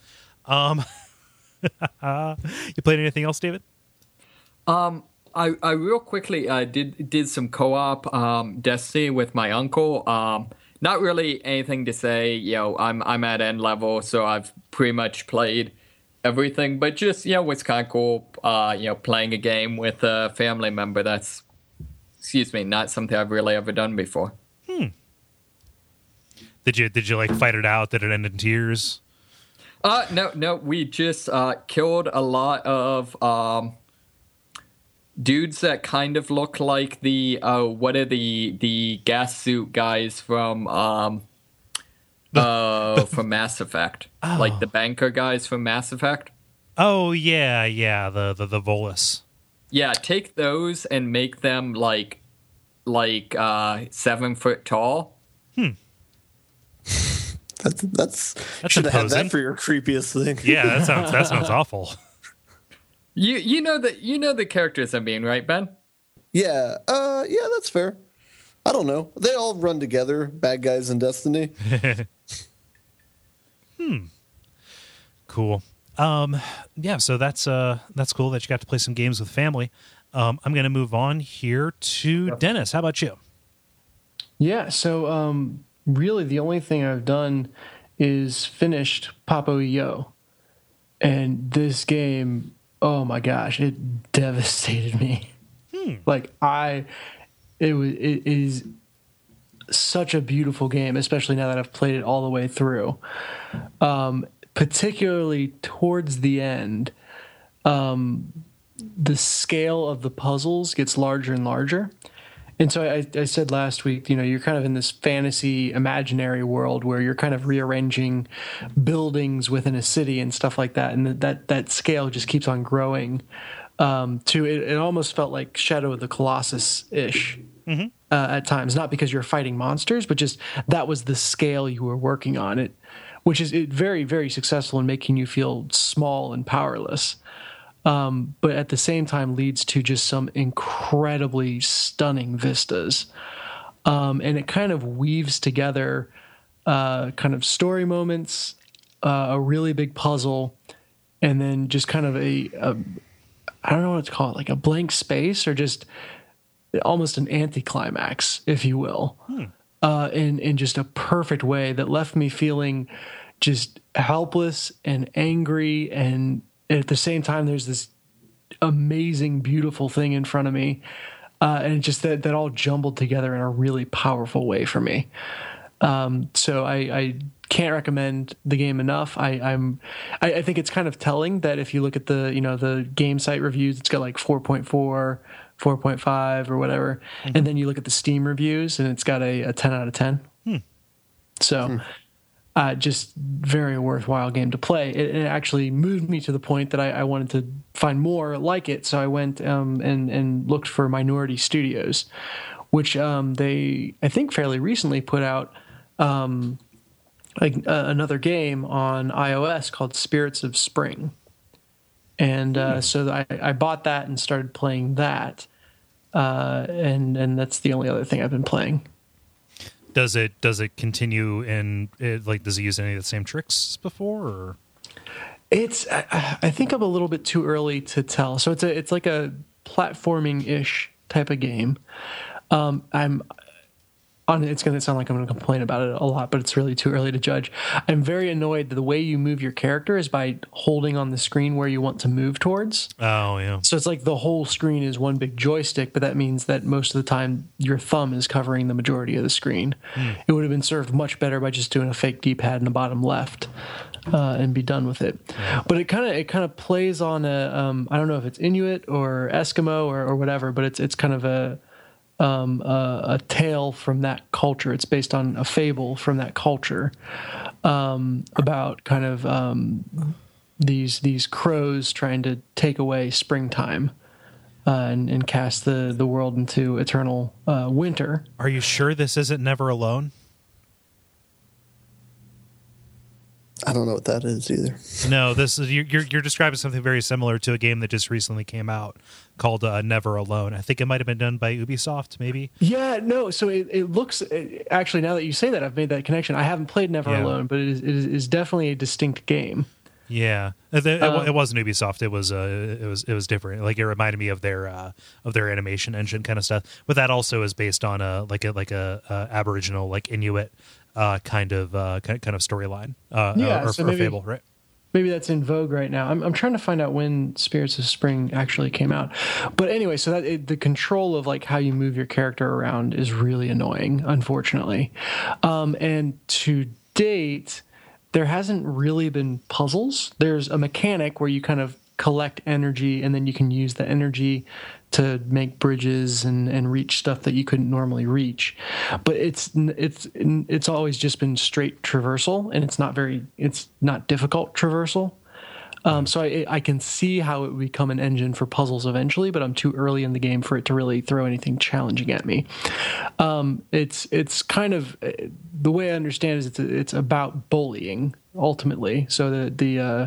You played anything else, David? I real quickly did some co-op Destiny with my uncle. Not really anything to say. I'm at end level, so I've pretty much played everything. But just what's kind of cool. Playing a game with a family member. That's not something I've really ever done before. Did you like fight it out? Did it end in tears? No. We just killed a lot of dudes that kind of look like the the gas suit guys from Mass Effect, like the banker guys from Mass Effect. Oh yeah, the Volus. Yeah, take those and make them like 7 foot tall. That's imposing. should have had that for your creepiest thing. Yeah, that sounds awful. You know the characters I mean, right, Ben? Yeah, that's fair. I don't know. They all run together, bad guys in Destiny. Cool. Yeah, so that's cool that you got to play some games with family. I'm going to move on here to Dennis. How about you? Yeah, so really the only thing I've done is finished Papo Yo. And this game, oh my gosh, it devastated me. It is such a beautiful game, especially now that I've played it all the way through. Particularly towards the end, the scale of the puzzles gets larger and larger. And so I said last week, you're kind of in this fantasy imaginary world where you're kind of rearranging buildings within a city and stuff like that. And that scale just keeps on growing. It almost felt like Shadow of the Colossus-ish at times. Not because you're fighting monsters, but just that was the scale you were working on. Which is very, very successful in making you feel small and powerless. But at the same time leads to just some incredibly stunning vistas. And it kind of weaves together kind of story moments, a really big puzzle, and then just kind of a I don't know what to call it, like a blank space or just almost an anticlimax, if you will, in just a perfect way that left me feeling just helpless and angry, and at the same time there's this amazing, beautiful thing in front of me, and just that all jumbled together in a really powerful way for me. So I can't recommend the game enough. I think it's kind of telling that if you look at the game site reviews, it's got like 4.4, 4.5 or whatever, and then you look at the Steam reviews and it's got a 10 out of 10. So just very worthwhile game to play. It actually moved me to the point that I wanted to find more like it. So I went and looked for Minority Studios, which they, I think, fairly recently put out another game on iOS called Spirits of Spring. And so I bought that and started playing that. And that's the only other thing I've been playing. Does it continue does it use any of the same tricks as before, or? I think I'm a little bit too early to tell. So it's like a platforming-ish type of game. It's going to sound like I'm going to complain about it a lot, but it's really too early to judge. I'm very annoyed that the way you move your character is by holding on the screen where you want to move towards. Oh, yeah. So it's like the whole screen is one big joystick, but that means that most of the time your thumb is covering the majority of the screen. It would have been served much better by just doing a fake D-pad in the bottom left and be done with it. But it kind of plays on a I don't know if it's Inuit or Eskimo or whatever, but it's kind of a tale from that culture. It's based on a fable from that culture about kind of these crows trying to take away springtime and cast the world into eternal winter. Are you sure this isn't Never Alone? I don't know what that is either. No, this is you're describing something very similar to a game that just recently came out called Never Alone. I think it might have been done by Ubisoft, maybe. Yeah, no. So it looks actually, now that you say that, I've made that connection. I haven't played Never Alone, but it is definitely a distinct game. Yeah, it wasn't Ubisoft. It was different. Like, it reminded me of their animation engine kind of stuff. But that also is based on a Aboriginal, like, Inuit kind of storyline. So or fable, right? Maybe that's in vogue right now. I'm trying to find out when Spirits of Spring actually came out. But anyway, so the control of like how you move your character around is really annoying, unfortunately. And to date, there hasn't really been puzzles. There's a mechanic where you kind of collect energy and then you can use the energy to make bridges and reach stuff that you couldn't normally reach. But it's always just been straight traversal, and it's not difficult traversal. So I can see how it would become an engine for puzzles eventually, but I'm too early in the game for it to really throw anything challenging at me. It's kind of, the way I understand is it's about bullying ultimately. So the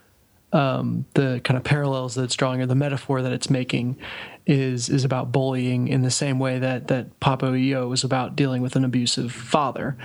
kind of parallels that it's drawing, or the metaphor that it's making, is about bullying in the same way that Papo EO is about dealing with an abusive father.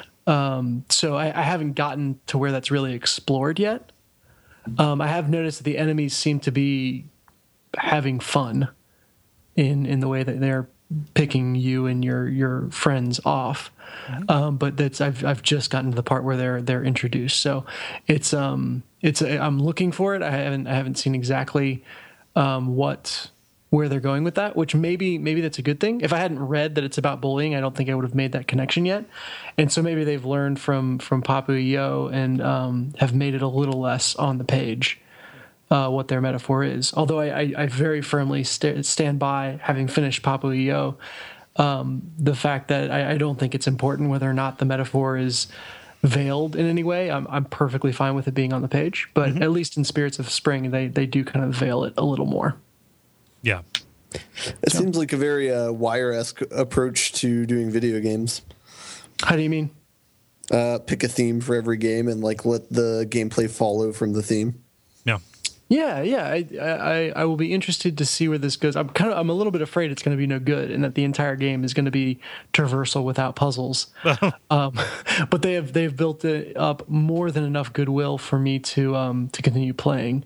So I haven't gotten to where that's really explored yet. I have noticed that the enemies seem to be having fun in the way that they're picking you and your friends off. But I've just gotten to the part where they're introduced. So I'm looking for it. I haven't seen exactly where they're going with that, which maybe that's a good thing. If I hadn't read that it's about bullying, I don't think I would have made that connection yet. And so maybe they've learned from Papo EO and have made it a little less on the page what their metaphor is. Although I very firmly stand by, having finished Papo EO, the fact that I don't think it's important whether or not the metaphor is veiled in any way. I'm perfectly fine with it being on the page, but at least in Spirits of Spring, they do kind of veil it a little more. Yeah. It seems like a very Wire-esque approach to doing video games. How do you mean? Pick a theme for every game and like let the gameplay follow from the theme. Yeah. Yeah. I will be interested to see where this goes. I'm a little bit afraid it's going to be no good, and that the entire game is going to be traversal without puzzles. But they've built it up more than enough goodwill for me to continue playing.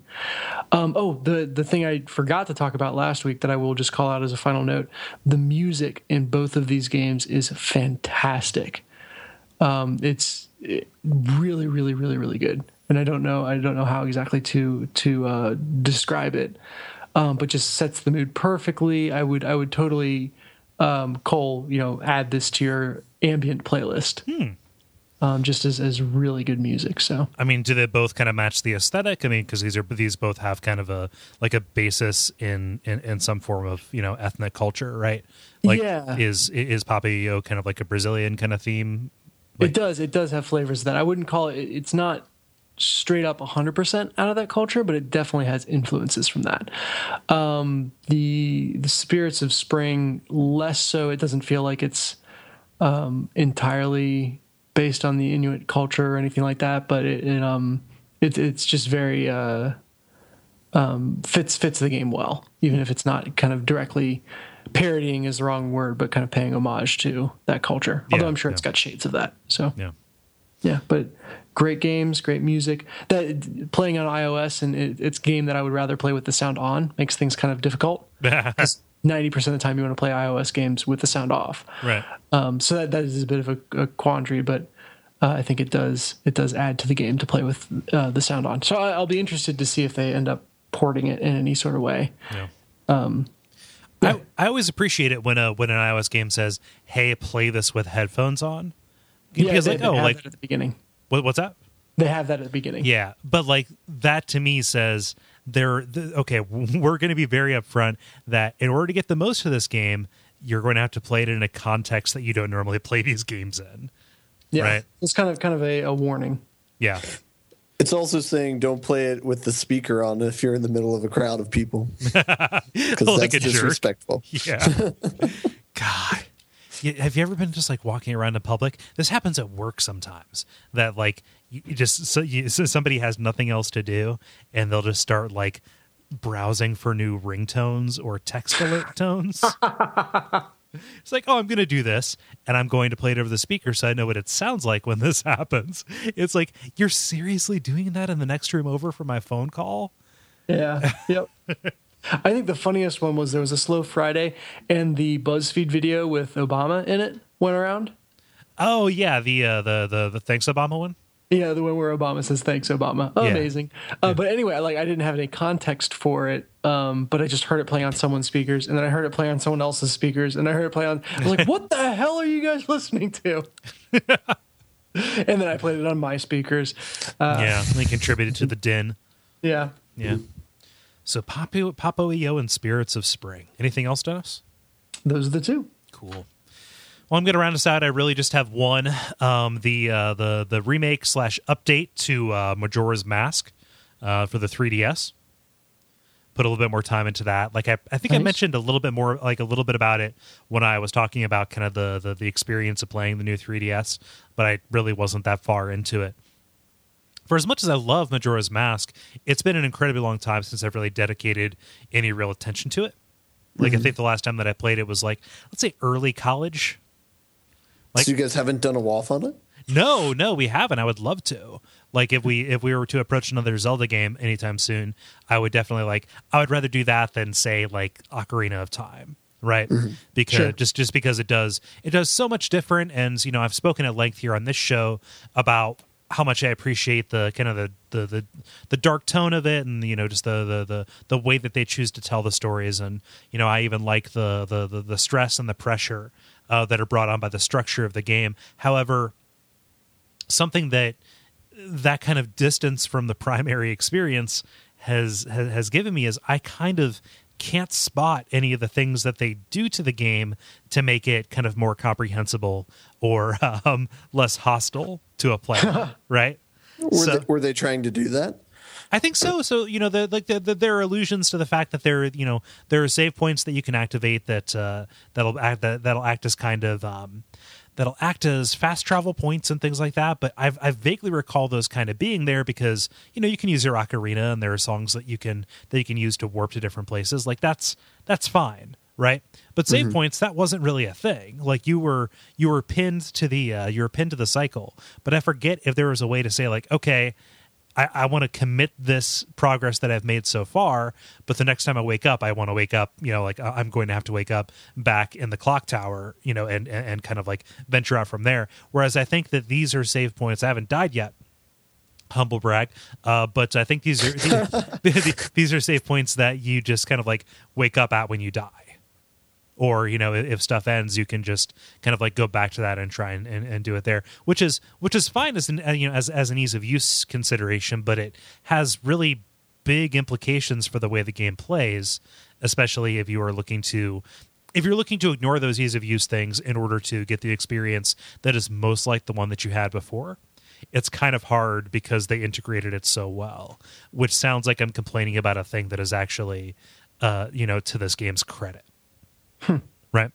The thing I forgot to talk about last week that I will just call out as a final note: the music in both of these games is fantastic. It's really, really, really, really good. And I don't know how exactly to describe it, but just sets the mood perfectly. I would totally, Cole, add this to your ambient playlist, just as really good music. So, I mean, do they both kind of match the aesthetic? I mean, because these both have kind of a basis in some form of ethnic culture, right? Like, yeah. Is Papo EO kind of like a Brazilian kind of theme? It does have flavors of that. I wouldn't call it. It's not straight up 100% out of that culture, but it definitely has influences from that. The Spirits of Spring, less so. It doesn't feel like it's entirely based on the Inuit culture or anything like that, but it's just very fits the game well, even if it's not kind of directly parodying is the wrong word, but kind of paying homage to that culture. Although I'm sure it's got shades of that. So yeah, but great games, great music. That playing on iOS, and it's a game that I would rather play with the sound on, makes things kind of difficult. 90% of the time you want to play iOS games with the sound off. Right. So that is a bit of a quandary, but I think it does add to the game to play with the sound on. So I'll be interested to see if they end up porting it in any sort of way. Yeah. I always appreciate it when an iOS game says, "Hey, play this with headphones on." Because they have that at the beginning. What's that? They have that at the beginning. Yeah, but like that to me says okay, we're going to be very upfront that in order to get the most of this game, you're going to have to play it in a context that you don't normally play these games in. Yeah, right? It's kind of a warning. Yeah. It's also saying don't play it with the speaker on if you're in the middle of a crowd of people. Because Like that's a jerk. disrespectful. Yeah. God. Have you ever been just like walking around in public? This happens at work sometimes. That like so somebody has nothing else to do, and they'll just start like browsing for new ringtones or text alert tones. It's like, oh, I'm going to do this, and I'm going to play it over the speaker so I know what it sounds like when this happens. It's like, you're seriously doing that in the next room over for my phone call? Yeah. Yep. I think the funniest one was there was a Slow Friday, and the BuzzFeed video with Obama in it went around. Oh yeah, the Thanks Obama one. Yeah, the one where Obama says "Thanks, Obama." Oh, Yeah. amazing. But anyway, I didn't have any context for it, but I just heard it play on someone's speakers, and then I heard it play on someone else's speakers, and I heard it play on. I was like, "What the hell are you guys listening to?" And then I played it on my speakers. Yeah, they contributed to the din. Yeah. Yeah. So Papo EO and Spirits of Spring. Anything else, Dennis? Those are the two. Cool. Well, I'm going to round us out. I really just have one. The remake / update to Majora's Mask for the 3DS. Put a little bit more time into that. Like I think I Nice. mentioned a little bit more, like a little bit about it when I was talking about kind of the experience of playing the new 3DS, but I really wasn't that far into it. For as much as I love Majora's Mask, it's been an incredibly long time since I've really dedicated any real attention to it. Like I think the last time that I played it was like, let's say early college. Like- So you guys haven't done a WAF on it? No, we haven't. I would love to. Like if we were to approach another Zelda game anytime soon, I would definitely I would rather do that than say like Ocarina of Time, right? Because Sure. just because it does so much different, and I've spoken at length here on this show about how much I appreciate the kind of the dark tone of it, and just the way that they choose to tell the stories, and I even like the stress and the pressure that are brought on by the structure of the game. However, something that kind of distance from the primary experience has given me is I kind of can't spot any of the things that they do to the game to make it kind of more comprehensible or less hostile to a player, right? Were they trying to do that? I think so. So there are allusions to the fact that there are save points that you can activate that'll act as kind of that'll act as fast travel points and things like that. But I vaguely recall those kind of being there because you can use your ocarina, and there are songs that you can use to warp to different places. Like that's fine, right? But save points, that wasn't really a thing. Like you were pinned to the cycle. But I forget if there was a way to say like, okay, I want to commit this progress that I've made so far, but the next time I wake up, I want to wake up, I'm going to have to wake up back in the clock tower, and kind of like venture out from there. Whereas I think that these are save points. I haven't died yet. Humble brag. But I think these are save points that you just kind of like wake up at when you die. Or, if stuff ends, you can just kind of like go back to that and try and do it there, which is fine as an ease of use consideration, but it has really big implications for the way the game plays, especially if you're looking to ignore those ease of use things in order to get the experience that is most like the one that you had before. It's kind of hard because they integrated it so well, which sounds like I'm complaining about a thing that is actually, to this game's credit. Right.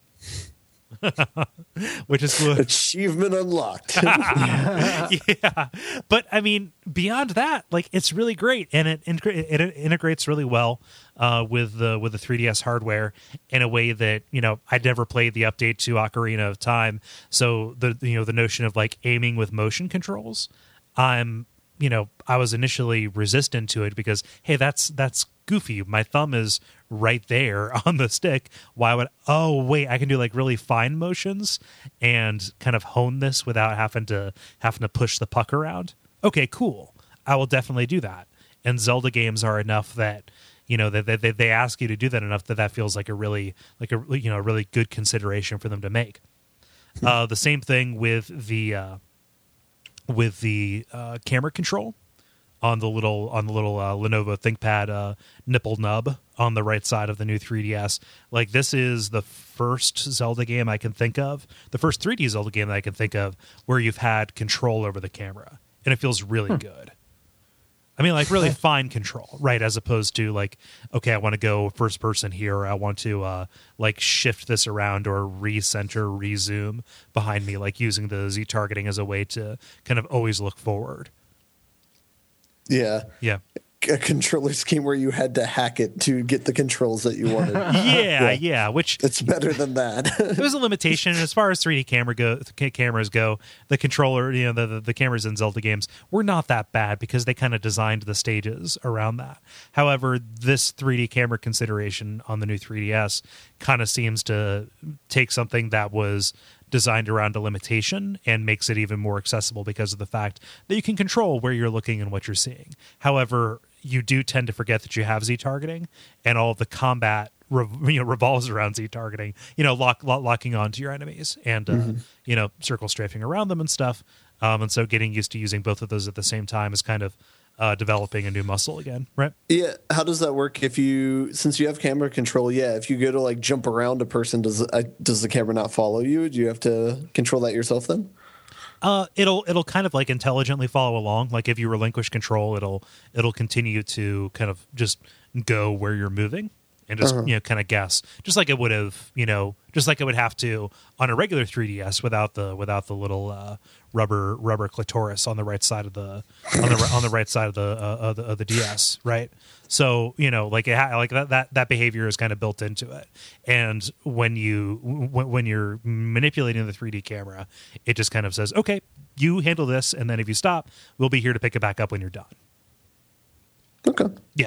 Which is cool. Achievement unlocked. Yeah, but I mean, beyond that, like it's really great, and it integrates really well with the 3DS hardware in a way that I'd never played the update to Ocarina of Time, so the notion of like aiming with motion controls, I was initially resistant to it because hey, that's goofy. My thumb is right there on the stick. Why would, oh wait, I can do like really fine motions and kind of hone this without having to push the puck around. Okay, cool. I will definitely do that. And Zelda games are enough that, you know, that they ask you to do that enough that feels like a really good consideration for them to make. The same thing with the camera control on the little Lenovo ThinkPad nipple nub on the right side of the new 3DS. Like, this is the first Zelda game I can think of, the first 3D Zelda game that I can think of where you've had control over the camera, and it feels really good. I mean, like, really fine control, right? As opposed to like, okay, I want to go first person here, or I want to like shift this around or recenter, rezoom behind me, like using the Z targeting as a way to kind of always look forward. Yeah. Yeah. A controller scheme where you had to hack it to get the controls that you wanted. Yeah, which it's better than that. it was a limitation. As far as 3D cameras go, the controller, you know, the cameras in Zelda games were not that bad because they kind of designed the stages around that. However, this 3D camera consideration on the new 3DS kind of seems to take something that was designed around a limitation and makes it even more accessible because of the fact that you can control where you're looking and what you're seeing. However, you do tend to forget that you have Z targeting, and all of the combat revolves around Z targeting, you know, locking onto your enemies and you know, circle strafing around them and stuff. And so getting used to using both of those at the same time is kind of developing a new muscle again, right? Yeah. How does that work since you have camera control? Yeah. If you go to like jump around a person, does the camera not follow you? Do you have to control that yourself then? It'll kind of like intelligently follow along. Like if you relinquish control, it'll continue to kind of just go where you're moving and just you know, kind of guess, just like it would have, you know, just like it would have to on a regular 3DS without the little rubber clitoris on the right side of the on the right side of the DS, right? So, you know, like that behavior is kind of built into it. And when you're manipulating the 3D camera, it just kind of says, okay, you handle this, and then if you stop, we'll be here to pick it back up when you're done. Okay. Yeah.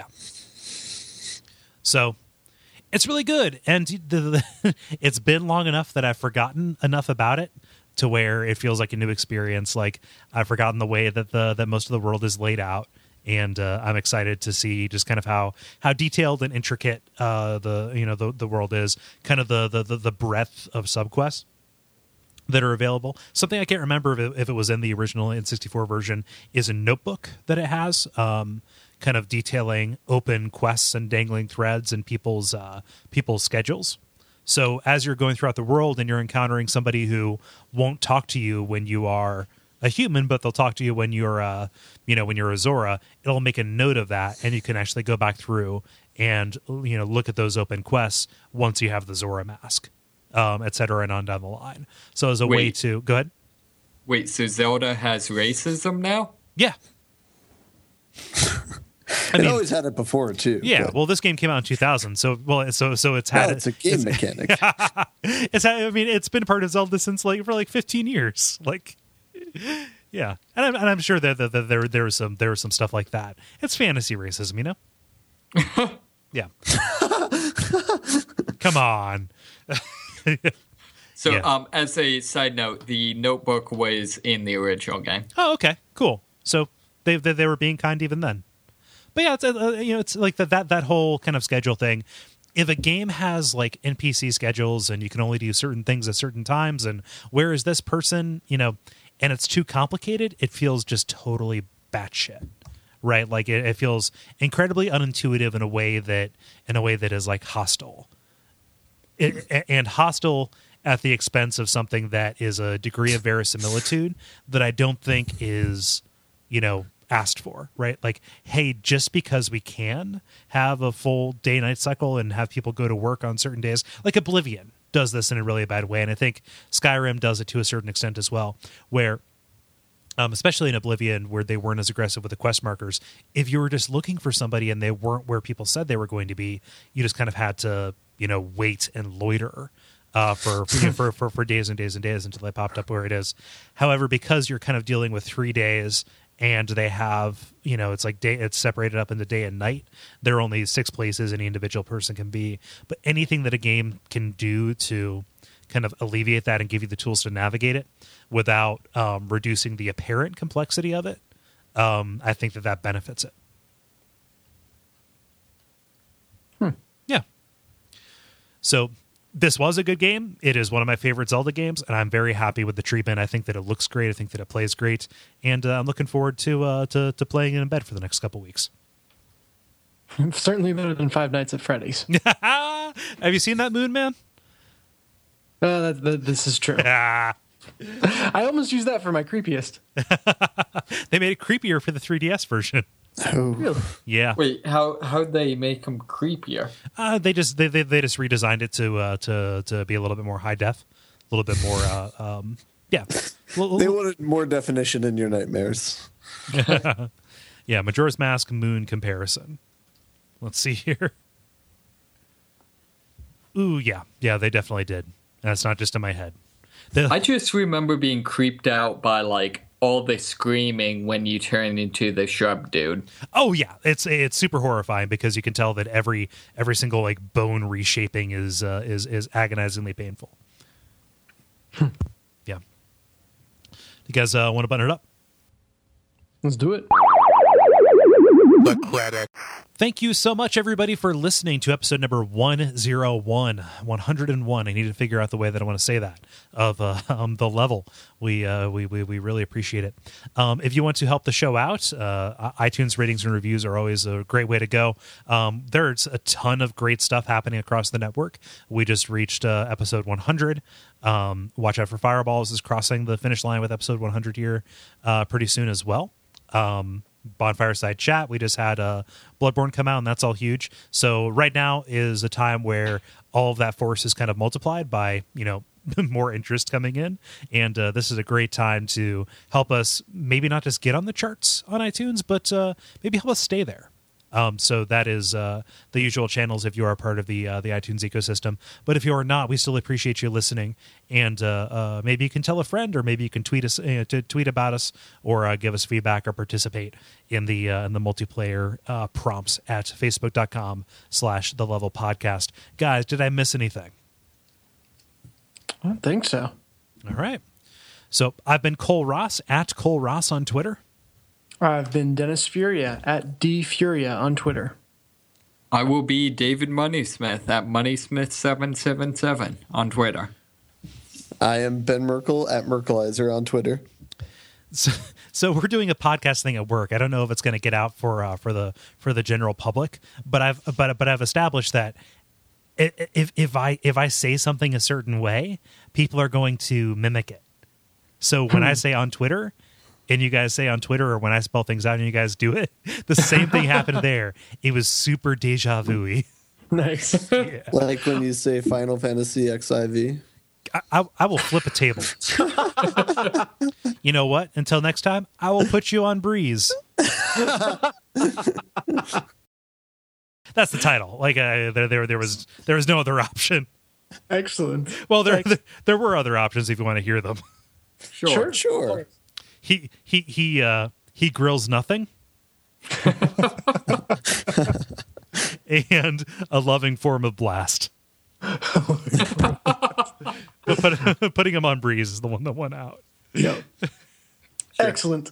So it's really good, and it's been long enough that I've forgotten enough about it to where it feels like a new experience. Like I've forgotten the way that that most of the world is laid out, and I'm excited to see just kind of how detailed and intricate the world is. Kind of the breadth of subquests that are available. Something I can't remember if it was in the original N64 version is a notebook that it has. Kind of detailing open quests and dangling threads and people's schedules. So as you're going throughout the world and you're encountering somebody who won't talk to you when you are a human, but they'll talk to you when you're when you're a Zora, it'll make a note of that, and you can actually go back through and look at those open quests once you have the Zora mask, et cetera, and on down the line. So as a way to go ahead. Wait, so Zelda has racism now? Yeah. It always had it before too. Yeah, well, this game came out in 2000, so it's had it's a game mechanic. It's been part of Zelda since for 15 years. Yeah, and I'm sure that there was some stuff like that. It's fantasy racism, you know. Yeah. Come on. So, Yeah. As a side note, the notebook was in the original game. Oh, okay, cool. So they were being kind even then. But yeah, it's like that whole kind of schedule thing. If a game has like NPC schedules and you can only do certain things at certain times, and where is this person, and it's too complicated, it feels just totally batshit, right? Like it feels incredibly unintuitive in a way that is like hostile, and hostile at the expense of something that is a degree of verisimilitude that I don't think is, asked for, right? Like, hey, just because we can have a full day-night cycle and have people go to work on certain days, like Oblivion does this in a really bad way, and I think Skyrim does it to a certain extent as well, where especially in Oblivion, where they weren't as aggressive with the quest markers, if you were just looking for somebody and they weren't where people said they were going to be, you just kind of had to wait and loiter for days and days and days until they popped up where it is. However, because you're kind of dealing with 3 days and they have, it's like it's separated up into day and night. There are only 6 places any individual person can be, but anything that a game can do to kind of alleviate that and give you the tools to navigate it without reducing the apparent complexity of it, I think that benefits it. Yeah. So this was a good game. It is one of my favorite Zelda games, and I'm very happy with the treatment. I think that it looks great. I think that it plays great, and I'm looking forward to playing it in bed for the next couple weeks. Certainly better than Five Nights at Freddy's. Have you seen that, Moon Man? This is true. I almost used that for my creepiest. They made it creepier for the 3DS version. Oh. Really? Yeah. Wait, how'd they make them creepier? They just redesigned it to be a little bit more high def, a little bit more yeah. They wanted more definition in your nightmares. Yeah, Majora's Mask Moon comparison. Let's see here. Ooh, yeah, they definitely did. That's not just in my head. I just remember being creeped out by like all the screaming when you turn into the shrub dude. Oh yeah, it's super horrifying because you can tell that every single like bone reshaping is agonizingly painful. Yeah. You guys want to button it up? Let's do it. The credit. Thank you so much, everybody, for listening to episode number 101. I need to figure out the way that I want to say that of the level. We really appreciate it. If you want to help the show out, iTunes ratings and reviews are always a great way to go. There's a ton of great stuff happening across the network. We just reached episode 100. Watch out for Fireballs is crossing the finish line with episode 100 here pretty soon as well. Bonfireside Chat, we just had Bloodborne come out, and that's all huge. So right now is a time where all of that force is kind of multiplied by more interest coming in, and this is a great time to help us maybe not just get on the charts on iTunes, but maybe help us stay there. So that is the usual channels if you are a part of the iTunes ecosystem. But if you are not, we still appreciate you listening. And maybe you can tell a friend, or maybe you can tweet us, tweet about us, or give us feedback, or participate in the multiplayer prompts at facebook.com/The Level Podcast. Guys, did I miss anything? I don't think so. All right. So I've been Cole Ross at Cole Ross on Twitter. I've been Dennis Furia at DFuria on Twitter. I will be David Moneysmith at Moneysmith777 on Twitter. I am Ben Merkel at Merkelizer on Twitter. So we're doing a podcast thing at work. I don't know if it's going to get out for the general public, but I've established that if I say something a certain way, people are going to mimic it. So when I say on Twitter, and you guys say on Twitter, or when I spell things out and you guys do it, the same thing happened there. It was super deja vu-y. Nice. Yeah. Like when you say Final Fantasy XIV. I will flip a table. You know what? Until next time, I will put you on Breeze. That's the title. Like there was no other option. Excellent. Well, there were other options if you want to hear them. Sure. He grills nothing. And a loving form of blast. But putting him on Breeze is the one that went out. Yep. Excellent.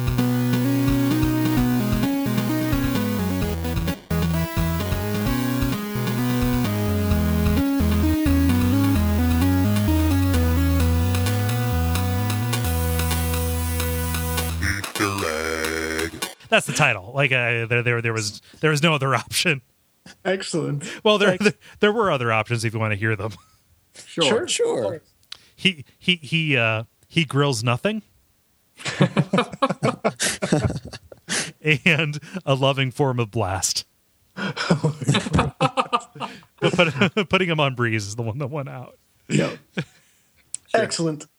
That's the title. Like there was no other option. Excellent. Well, there were other options if you want to hear them. Sure. He grills nothing. And a loving form of blast. But putting him on Breeze is the one that went out. Yep. Excellent.